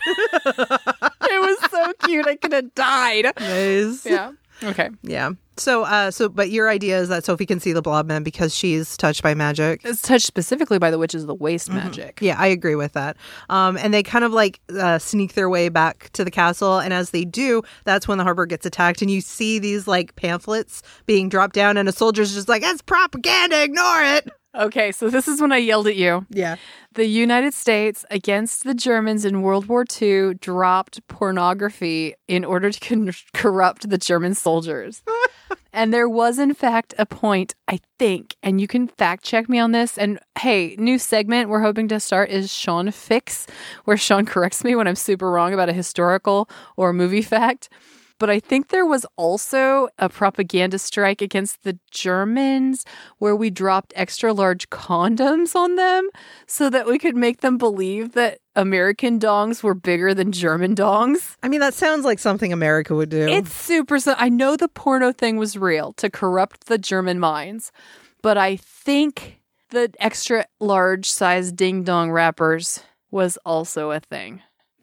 It was so cute. I could have died. Nice. Yeah. Okay. Yeah. So, uh, so, but your idea is that Sophie can see the blobmen because she's touched by magic. It's touched specifically by the Witches of the Waste magic. Yeah, I agree with that. Um, and they kind of like uh, sneak their way back to the castle. And as they do, that's when the harbor gets attacked. And you see these like pamphlets being dropped down and a soldier's just like, it's propaganda, ignore it. Okay, so this is when I yelled at you. Yeah. The United States against the Germans in World War Two dropped pornography in order to con- corrupt the German soldiers. And there was, in fact, a point, I think, and you can fact check me on this. And hey, new segment we're hoping to start is Sean Fix, where Sean corrects me when I'm super wrong about a historical or movie fact. But I think there was also a propaganda strike against the Germans where we dropped extra large condoms on them so that we could make them believe that American dongs were bigger than German dongs. I mean, that sounds like something America would do. It's super. I know the porno thing was real to corrupt the German minds, but I think the extra large size ding dong wrappers was also a thing.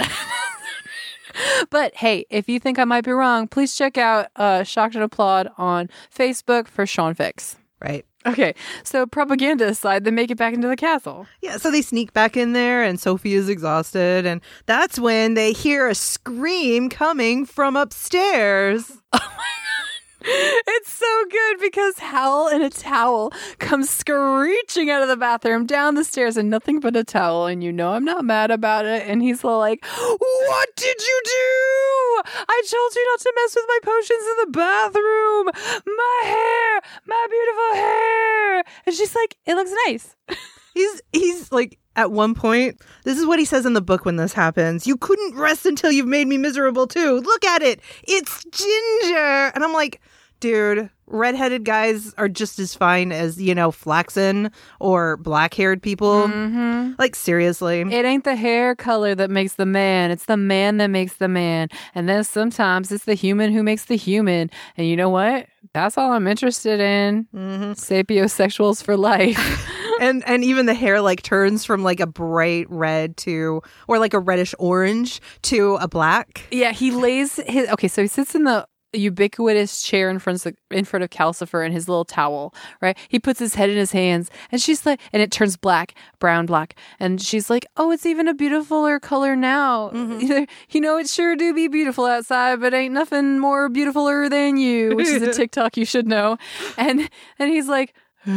But hey, if you think I might be wrong, please check out uh, Shocked and Applaud on Facebook for Sean Fix. right. Okay, so propaganda aside, they make it back into the castle. Yeah, so they sneak back in there and Sophie is exhausted. And that's when they hear a scream coming from upstairs. It's so good because Hal in a towel comes screeching out of the bathroom down the stairs and nothing but a towel. And you know I'm not mad about it. And he's like, what did you do? I told you not to mess with my potions in the bathroom. My hair, my beautiful hair. And she's like, it looks nice. He's he's like, at one point, this is what he says in the book when this happens. You couldn't rest until you've made me miserable too. Look at it. It's Ginger. And I'm like, dude, redheaded guys are just as fine as, you know, flaxen or black-haired people. Mm-hmm. Like, seriously. It ain't the hair color that makes the man. It's the man that makes the man. And then sometimes it's the human who makes the human. And you know what? That's all I'm interested in. Mm-hmm. Sapiosexuals for life. and and even the hair like turns from like a bright red to, or like a reddish orange to a black. Yeah, he lays his, okay, so he sits in the ubiquitous chair in front of in front of Calcifer and his little towel, right? He puts his head in his hands, and she's like, and it turns black, brown, black, and she's like, "Oh, it's even a beautifuler color now. Mm-hmm. You know, it sure do be beautiful outside, but ain't nothing more beautifuler than you," which is a TikTok you should know. And and he's like.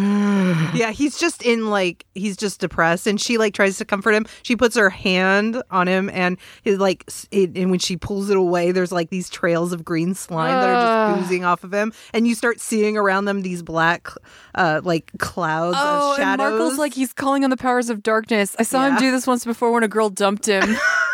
Yeah, he's just in like he's just depressed, and she like tries to comfort him. She puts her hand on him, and his like it, and when she pulls it away, there's like these trails of green slime uh. that are just oozing off of him, and you start seeing around them these black uh like clouds oh, of shadows. And Markle's like he's calling on the powers of darkness. I saw yeah. him do this once before when a girl dumped him.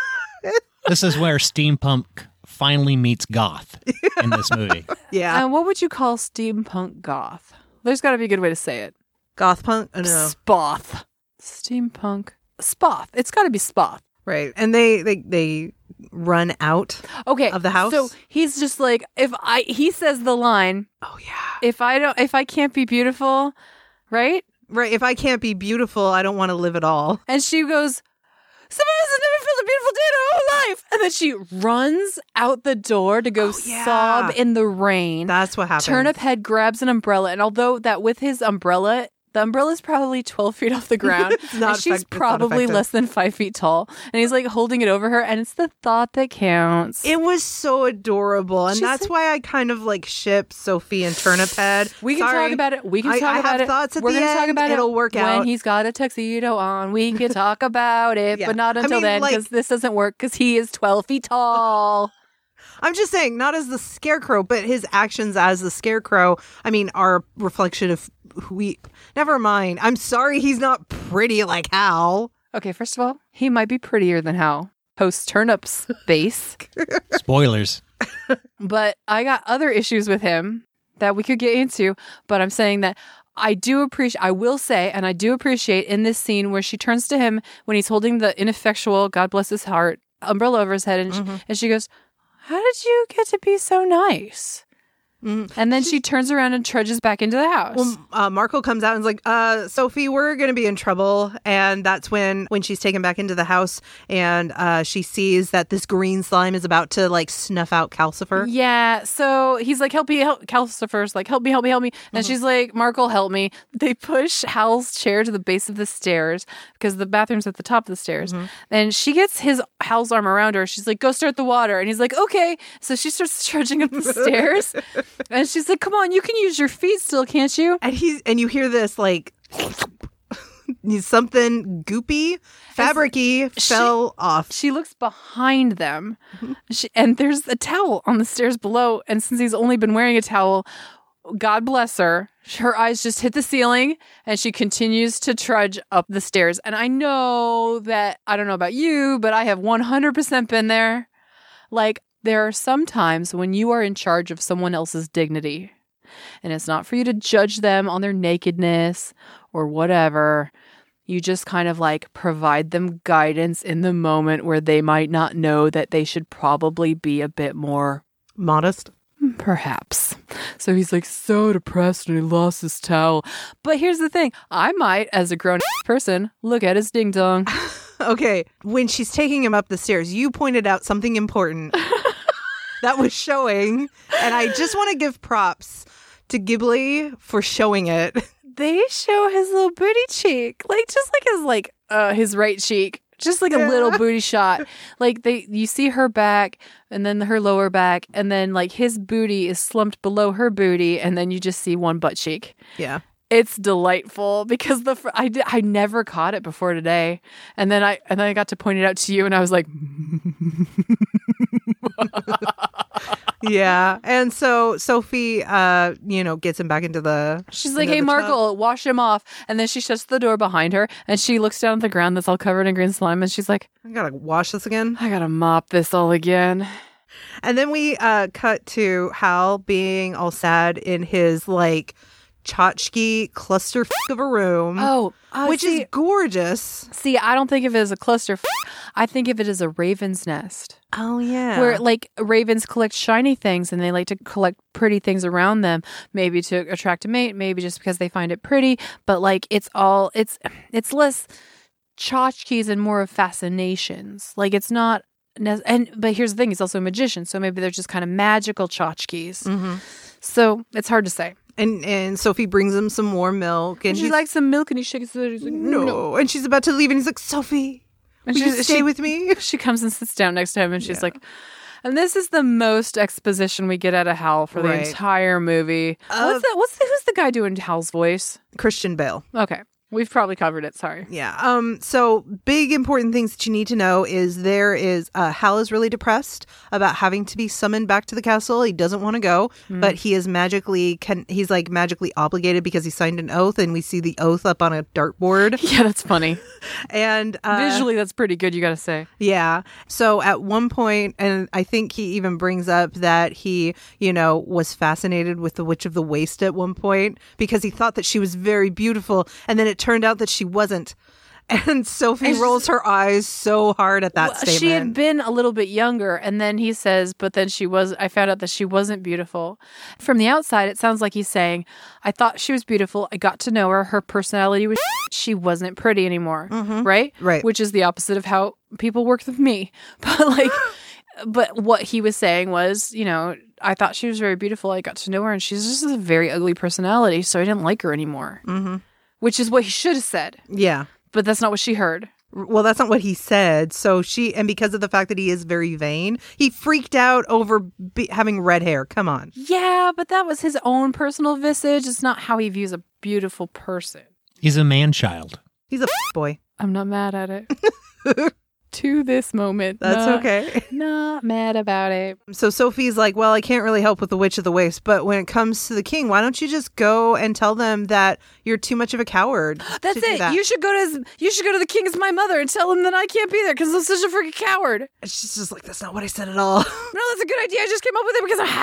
This is where steampunk finally meets goth in this movie. Yeah. And uh, what would you call steampunk goth? There's got to be a good way to say it. Goth punk? Oh, no. Spoth. Steampunk. Spoth. It's got to be spoth. Right. And they, they, they run out okay, of the house. So he's just like, if I, he says the line, oh, yeah. If I don't, if I can't be beautiful, right? Right. If I can't be beautiful, I don't want to live at all. And she goes, "Somebody has never felt a beautiful day in her whole life." And then she runs out the door to go oh, yeah. sob in the rain. That's what happens. Turnip Head grabs an umbrella. And although that with his umbrella, the umbrella's probably twelve feet off the ground. It's not and she's effect- probably less than five feet tall. And he's like holding it over her. And it's the thought that counts. It was so adorable. And she's that's like, why I kind of like ship Sophie and Turnip Head. We can Sorry. talk about it. We can I, talk I about have it. Thoughts at We're the going to talk about It'll it work when out. he's got a tuxedo on. We can talk about it. Yeah. But not until I mean, then because like, this doesn't work because he is twelve feet tall. I'm just saying, not as the Scarecrow, but his actions as the Scarecrow, I mean, are a reflection of who we... Never mind. I'm sorry he's not pretty like Hal. Okay, first of all, he might be prettier than Hal. Post Turnip's base. Spoilers. But I got other issues with him that we could get into, but I'm saying that I do appreciate, I will say, and I do appreciate in this scene where she turns to him when he's holding the ineffectual, God bless his heart, umbrella over his head, and, mm-hmm. she, and she goes, "How did you get to be so nice?" Mm-hmm. And then she turns around and trudges back into the house. Well, uh, Markle comes out and is like, uh, Sophie, we're going to be in trouble. And that's when, when she's taken back into the house and uh, she sees that this green slime is about to like snuff out Calcifer. Yeah. So he's like, help me, help. Calcifer's like, help me, help me, help me. And mm-hmm. she's like, Markle, help me. They push Hal's chair to the base of the stairs because the bathroom's at the top of the stairs. Mm-hmm. And she gets his Hal's arm around her. She's like, go start the water. And he's like, okay. So she starts trudging up the stairs. And she's like, come on, you can use your feet still, can't you? And he's and you hear this like something goopy, fabric-y fell she, off. She looks behind them. Mm-hmm. She, and there's a towel on the stairs below. And since he's only been wearing a towel, God bless her, her eyes just hit the ceiling and she continues to trudge up the stairs. And I know that, I don't know about you, but I have one hundred percent been there. Like, there are some times when you are in charge of someone else's dignity, and it's not for you to judge them on their nakedness or whatever. You just kind of like provide them guidance in the moment where they might not know that they should probably be a bit more modest. Perhaps. So he's like so depressed and he lost his towel. But here's the thing. I might, as a grown person, look at his ding dong. Okay. When she's taking him up the stairs, you pointed out something important that was showing. And I just want to give props to Ghibli for showing it. They show his little booty cheek. Like, just like his, like, uh, his right cheek. Just like a yeah. little booty shot. Like they, you see her back and then her lower back and then like his booty is slumped below her booty and then you just see one butt cheek. Yeah. It's delightful because the fr- I, I never caught it before today. And then I and then I got to point it out to you and I was like yeah. And so Sophie uh you know gets him back into the She's like, "Hey Markle, tub. Wash him off." And then she shuts the door behind her and she looks down at the ground that's all covered in green slime and she's like, I got to wash this again. I got to mop this all again. And then we uh cut to Hal being all sad in his like tchotchke cluster f- of a room. Oh, uh, which see, is gorgeous. See, I don't think of it as a cluster. F- I think of it as a raven's nest. Oh, yeah. Where like ravens collect shiny things and they like to collect pretty things around them, maybe to attract a mate, maybe just because they find it pretty. But like it's all, it's, it's less tchotchkes and more of fascinations. Like it's not ne- and but here's the thing, he's also a magician, so maybe they're just kind of magical tchotchkes. Mm-hmm. So it's hard to say. And and Sophie brings him some more milk, and And she's he's like some milk, and he shakes it. He's like, no. no. And she's about to leave, and he's like, Sophie, And will you she's- stay she- with me? She comes and sits down next to him, and she's Yeah. like, and this is the most exposition we get out of Hal for the Right. entire movie. Uh, what's that? What's the, who's the guy doing Hal's voice? Christian Bale. Okay, we've probably covered it. Sorry. Yeah. Um. So big important things that you need to know is there is uh, Hal is really depressed about having to be summoned back to the castle. He doesn't want to go, but he is magically can he's like magically obligated because he signed an oath, and we see the oath up on a dartboard. Yeah, that's funny. And uh, Visually, that's pretty good. You got to say. yeah. So at one point, and I think he even brings up that he, you know, was fascinated with the Witch of the Waste at one point because he thought that she was very beautiful, and then it turned out that she wasn't. And Sophie And rolls her eyes so hard at that Well, statement. she had been a little bit younger, and then he says, but then she was, I found out that she wasn't beautiful. From the outside, it sounds like he's saying, I thought she was beautiful. I got to know her. Her personality was she wasn't pretty anymore. Right? Right. Which is the opposite of how people work with me. But like, but what he was saying was, you know, I thought she was very beautiful. I got to know her, and she's just a very ugly personality, so I didn't like her anymore. Mm-hmm. Which is what he should have said. Yeah. But that's not what she heard. Well, that's not what he said. So she, and because of the fact that he is very vain, he freaked out over be, having red hair. Come on. Yeah, but that was his own personal visage. It's not how he views a beautiful person. He's a man-child. He's a boy. I'm not mad at it. To this moment. That's not, okay. Not mad about it. So Sophie's like, well, I can't really help with the Witch of the Waste, but when it comes to the king, why don't you just go and tell them that you're too much of a coward? That's to do it. that? You should go to his, you should go to the king as my mother and tell him that I can't be there because I'm such a freaking coward. And she's just like, that's not what I said at all. No, that's a good idea. I just came up with it because of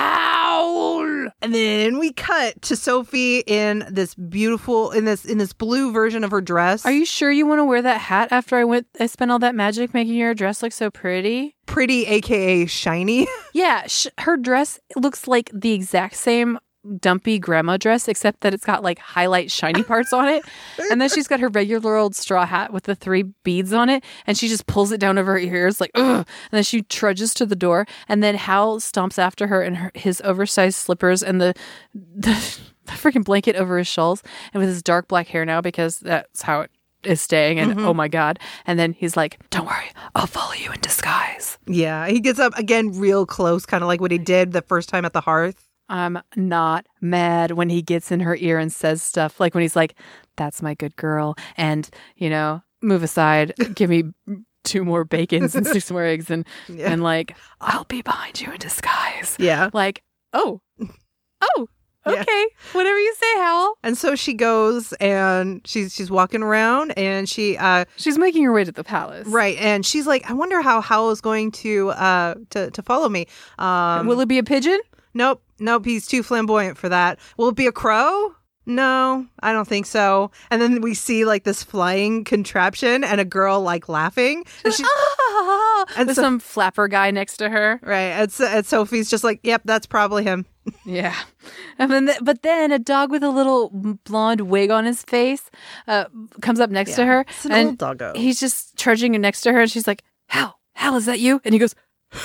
Howl. And then we cut to Sophie in this beautiful, in this in this blue version of her dress. Are you sure you want to wear that hat after I went? I spent all that magic making your dress look so pretty. pretty, aka shiny? Yeah, sh- her dress looks like the exact same dumpy grandma dress, except that it's got like highlight shiny parts on it. And then she's got her regular old straw hat with the three beads on it, and she just pulls it down over her ears like, ugh. And then she trudges to the door, and then Hal stomps after her in her, his oversized slippers and the, the the freaking blanket over his shoulders, and with his dark black hair now because that's how it is staying. And oh my God. And then he's like, don't worry, I'll follow you in disguise. Yeah, he gets up again real close, kind of like what he did the first time at the hearth. I'm not mad when he gets in her ear and says stuff like when he's like, that's my good girl. And, you know, move aside, give me two more bacons and six more eggs. And, Yeah. and like, I'll be behind you in disguise. Yeah. Like, oh, oh, Yeah. okay. Whatever you say, Hal. And so she goes and she's she's walking around and she uh She's making her way to the palace. right and she's like, I wonder how Hal is going to uh to, to follow me. Um Will it be a pigeon? Nope, nope, he's too flamboyant for that. Will it be a crow? No, I don't think so. And then we see like this flying contraption and a girl like laughing. And she's, Ah, And with so- some flapper guy next to her. right, and, so, and Sophie's just like, yep, that's probably him. Yeah. And then, th- but then a dog with a little blonde wig on his face uh, comes up next to Yeah. her. It's an and old doggo. He's just trudging next to her, and she's like, Hal, Hal, is that you? And he goes,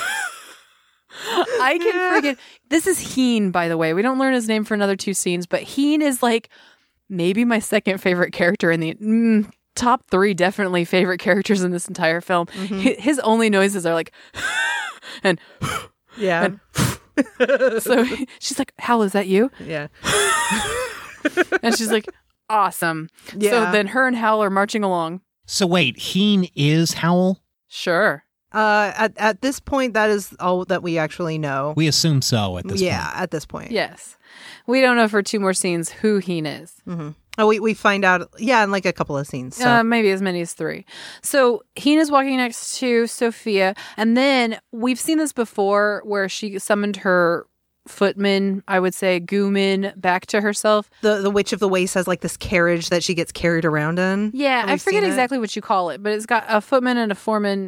I can Yeah. freaking. This is Heen, by the way. We don't learn his name for another two scenes, but Heen is like maybe my second favorite character in the mm, top three, definitely favorite characters in this entire film. Mm-hmm. Hi- His only noises are like, and Yeah. so she's like, Hal, is that you? yeah. And she's like, awesome. Yeah. So then her and Hal are marching along. So wait, Heen is Howl? Sure. Uh, at at this point, that is all that we actually know. We assume so at this yeah, point. at this point. Yes. We don't know for two more scenes who Heen is. Mm-hmm. Oh, we we find out. Yeah, in like a couple of scenes. So. Uh, maybe as many as three. So Heen is walking next to Sophia. And then we've seen this before where she summoned her footman, I would say Gooman, back to herself. the the Witch of the Waste has like this carriage that she gets carried around in. Yeah, Have I we forget seen it? exactly what you call it, but it's got a footman and a foreman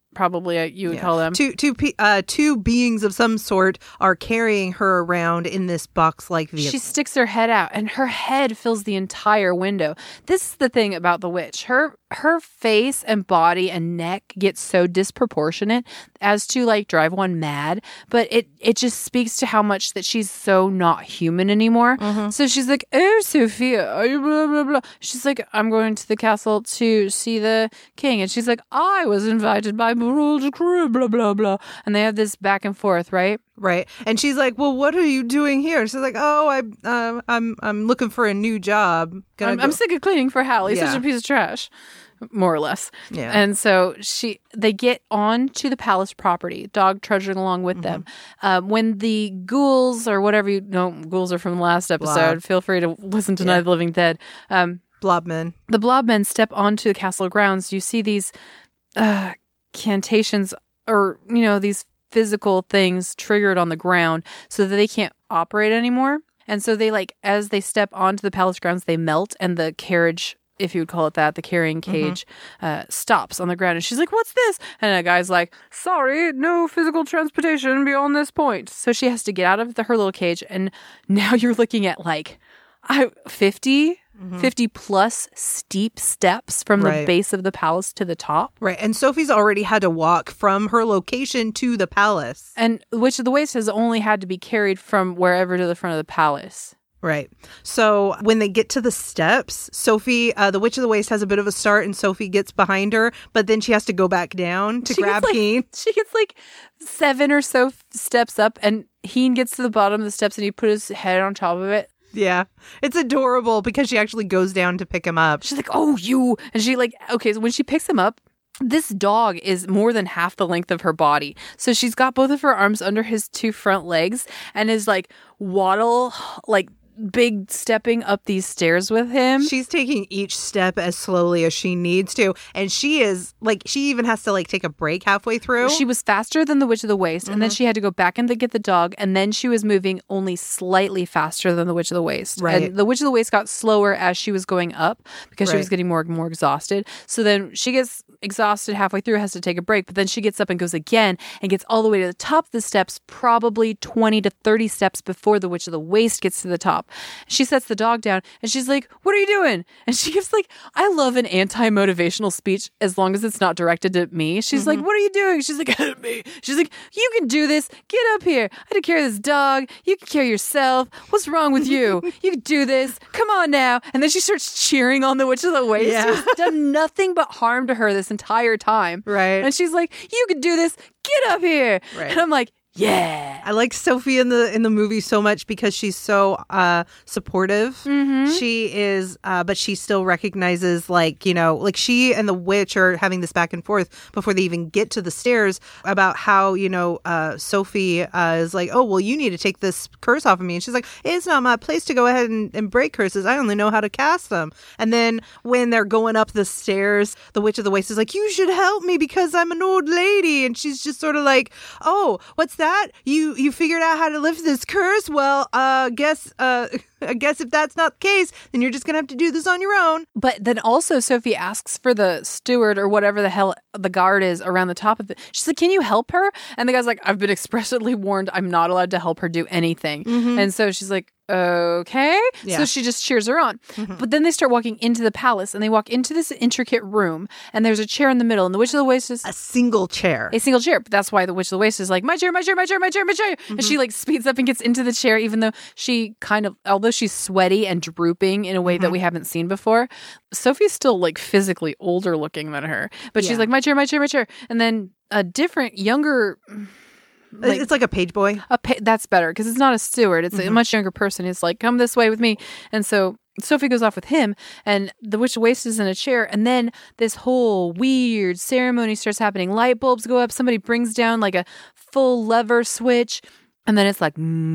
probably uh, you would Yeah. call them. Two, two, pe- uh, two beings of some sort are carrying her around in this box-like vehicle. She sticks her head out, and her head fills the entire window. This is the thing about the witch. Her her face and body and neck get so disproportionate as to like drive one mad. But it it just speaks to how much that she's so not human anymore. Mm-hmm. So she's like, "Oh, Sophia, are you blah blah blah?" She's like, "I'm going to the castle to see the king," and she's like, "I was invited by Barold crew, blah blah blah," and they have this back and forth, right? Right. And she's like, well, what are you doing here? And she's like, oh, I, uh, I'm I'm looking for a new job. Gonna I'm, go- I'm sick of cleaning for Hal. He's Yeah. such a piece of trash, more or less. Yeah. And so she, they get on to the palace property, dog trudging along with them. Um, when the ghouls or whatever you know, ghouls are from the last episode. Blob. Feel free to listen to Yeah. Night of the Living Dead. Um, Blobmen. the blob men step onto the castle grounds. You see these uh, cantations, or you know, these physical things triggered on the ground so that they can't operate anymore. And so they like, as they step onto the palace grounds, they melt, and the carriage, if you would call it that, the carrying cage, uh, stops on the ground. And she's like, what's this? And a guy's like, sorry, no physical transportation beyond this point. So she has to get out of the, her little cage. And now you're looking at like I fifty, fifty plus steep steps from the Right. base of the palace to the top. Right. And Sophie's already had to walk from her location to the palace. And Witch of the Waste has only had to be carried from wherever to the front of the palace. Right. So when they get to the steps, Sophie, uh, the Witch of the Waste has a bit of a start, and Sophie gets behind her, but then she has to go back down to She grab gets, like- Keen. She gets like seven or so f- steps up, and Heen gets to the bottom of the steps, and he put his head on top of it. Yeah. It's adorable because she actually goes down to pick him up. She's like, oh, you. And she like, okay, so when she picks him up, this dog is more than half the length of her body. So she's got both of her arms under his two front legs and is like waddle, like big stepping up these stairs with him. She's taking each step as slowly as she needs to. And she is like, she even has to like take a break halfway through. She was faster than the Witch of the Waste, and then she had to go back and get the dog, and then she was moving only slightly faster than the Witch of the Waste. Right. And the Witch of the Waste got slower as she was going up because she was Right. getting more and more exhausted. So then she gets exhausted halfway through, has to take a break, but then she gets up and goes again and gets all the way to the top of the steps, probably twenty to thirty steps before the Witch of the Waste gets to the top. She sets the dog down and she's like, what are you doing? And she gives like, I love an anti-motivational speech as long as it's not directed to me. She's like, what are you doing? She's like, help me. She's like, you can do this. Get up here. I had to carry this dog. You can carry yourself. What's wrong with you? You can do this. Come on now. And then she starts cheering on the Witch of the Waste, Yeah. who's done nothing but harm to her this entire time. Right. And she's like, you can do this. Get up here. Right. And I'm like, yeah. I like Sophie in the in the movie so much because she's so uh, supportive. Mm-hmm. She is, uh, but she still recognizes, like, you know, like she and the witch are having this back and forth before they even get to the stairs about how, you know, uh, Sophie uh, is like, oh, well, you need to take this curse off of me. And she's like, it's not my place to go ahead and, and break curses. I only know how to cast them. And then when they're going up the stairs, the Witch of the Waste is like, you should help me because I'm an old lady. And she's just sort of like, oh, what's that? You you figured out how to lift this curse? Well, uh, guess uh, I guess if that's not the case, then you're just gonna have to do this on your own. But then also Sophie asks for the steward or whatever the hell the guard is around the top of it. She's like, can you help her? And the guy's like, I've been expressly warned I'm not allowed to help her do anything. And so she's like, okay. Yeah. So she just cheers her on. But then they start walking into the palace and they walk into this intricate room and there's a chair in the middle and the Witch of the Waste is A single chair. a single chair. But that's why the Witch of the Waste is like, my chair, my chair, my chair, my chair, my chair. And she like speeds up and gets into the chair, even though she kind of, although she's sweaty and drooping in a way that we haven't seen before, Sophie's still like physically older looking than her. But Yeah. she's like, my chair, my chair, my chair. And then a different, younger, like, it's like a page boy. a pa- that's better because it's not a steward. It's a much younger person. He's like, come this way with me. And so Sophie goes off with him and the Witch of the Waste is in a chair. And then this whole weird ceremony starts happening. Light bulbs go up. Somebody brings down like a full lever switch. And then it's like,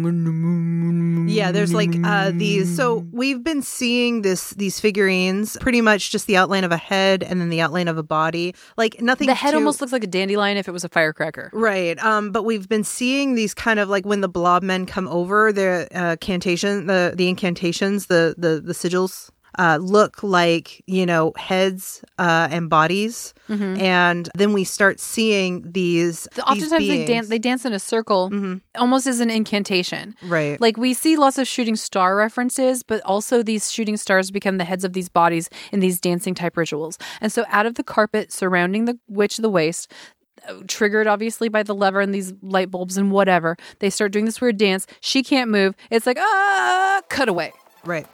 Yeah, there's like uh, these. So we've been seeing this these figurines, pretty much just the outline of a head and then the outline of a body. Like nothing. the head too- almost looks like a dandelion if it was a firecracker. Right. Um, but we've been seeing these kind of like when the blob men come over, the uh, cantation, the the incantations, the the the sigils. uh, look like, you know, heads uh, and bodies. Mm-hmm. And then we start seeing these Oftentimes these they dance they dance in a circle, mm-hmm. almost as an incantation. Right. Like we see lots of shooting star references, but also these shooting stars become the heads of these bodies in these dancing type rituals. And so out of the carpet surrounding the witch of the waste, triggered obviously by the lever and these light bulbs and whatever, they start doing this weird dance. She can't move. It's like, ah, cut away. Right.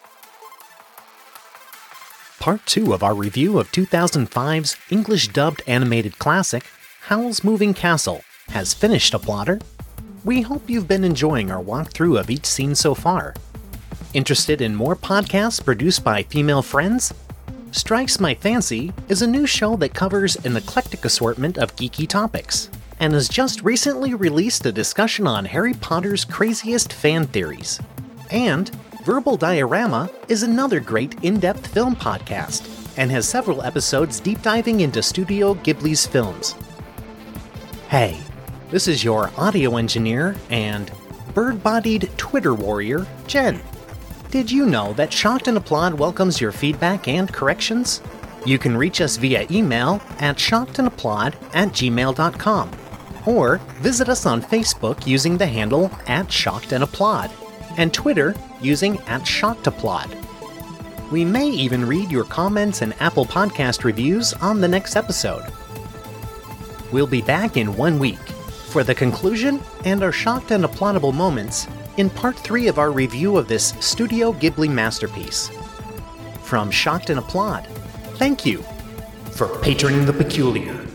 Part two of our review of two thousand five's English-dubbed animated classic, Howl's Moving Castle, has finished, Applauder. We hope you've been enjoying our walkthrough of each scene so far. Interested in more podcasts produced by female friends? Strikes My Fancy is a new show that covers an eclectic assortment of geeky topics, and has just recently released a discussion on Harry Potter's craziest fan theories. And Verbal Diorama is another great in-depth film podcast, and has several episodes deep diving into Studio Ghibli's films. Hey, this is your audio engineer and bird-bodied Twitter warrior, Jen. Did you know that Shocked and Applaud welcomes your feedback and corrections? You can reach us via email at shockedandapplaud at gmail dot com, or visit us on Facebook using the handle at Shocked and Applaud, and Twitter using at ShockedApplaud. We may even read your comments and Apple Podcast reviews on the next episode. We'll be back in one week for the conclusion and our shocked and applaudable moments in part three of our review of this Studio Ghibli masterpiece. From Shocked and Applaud, thank you for patroning the peculiar.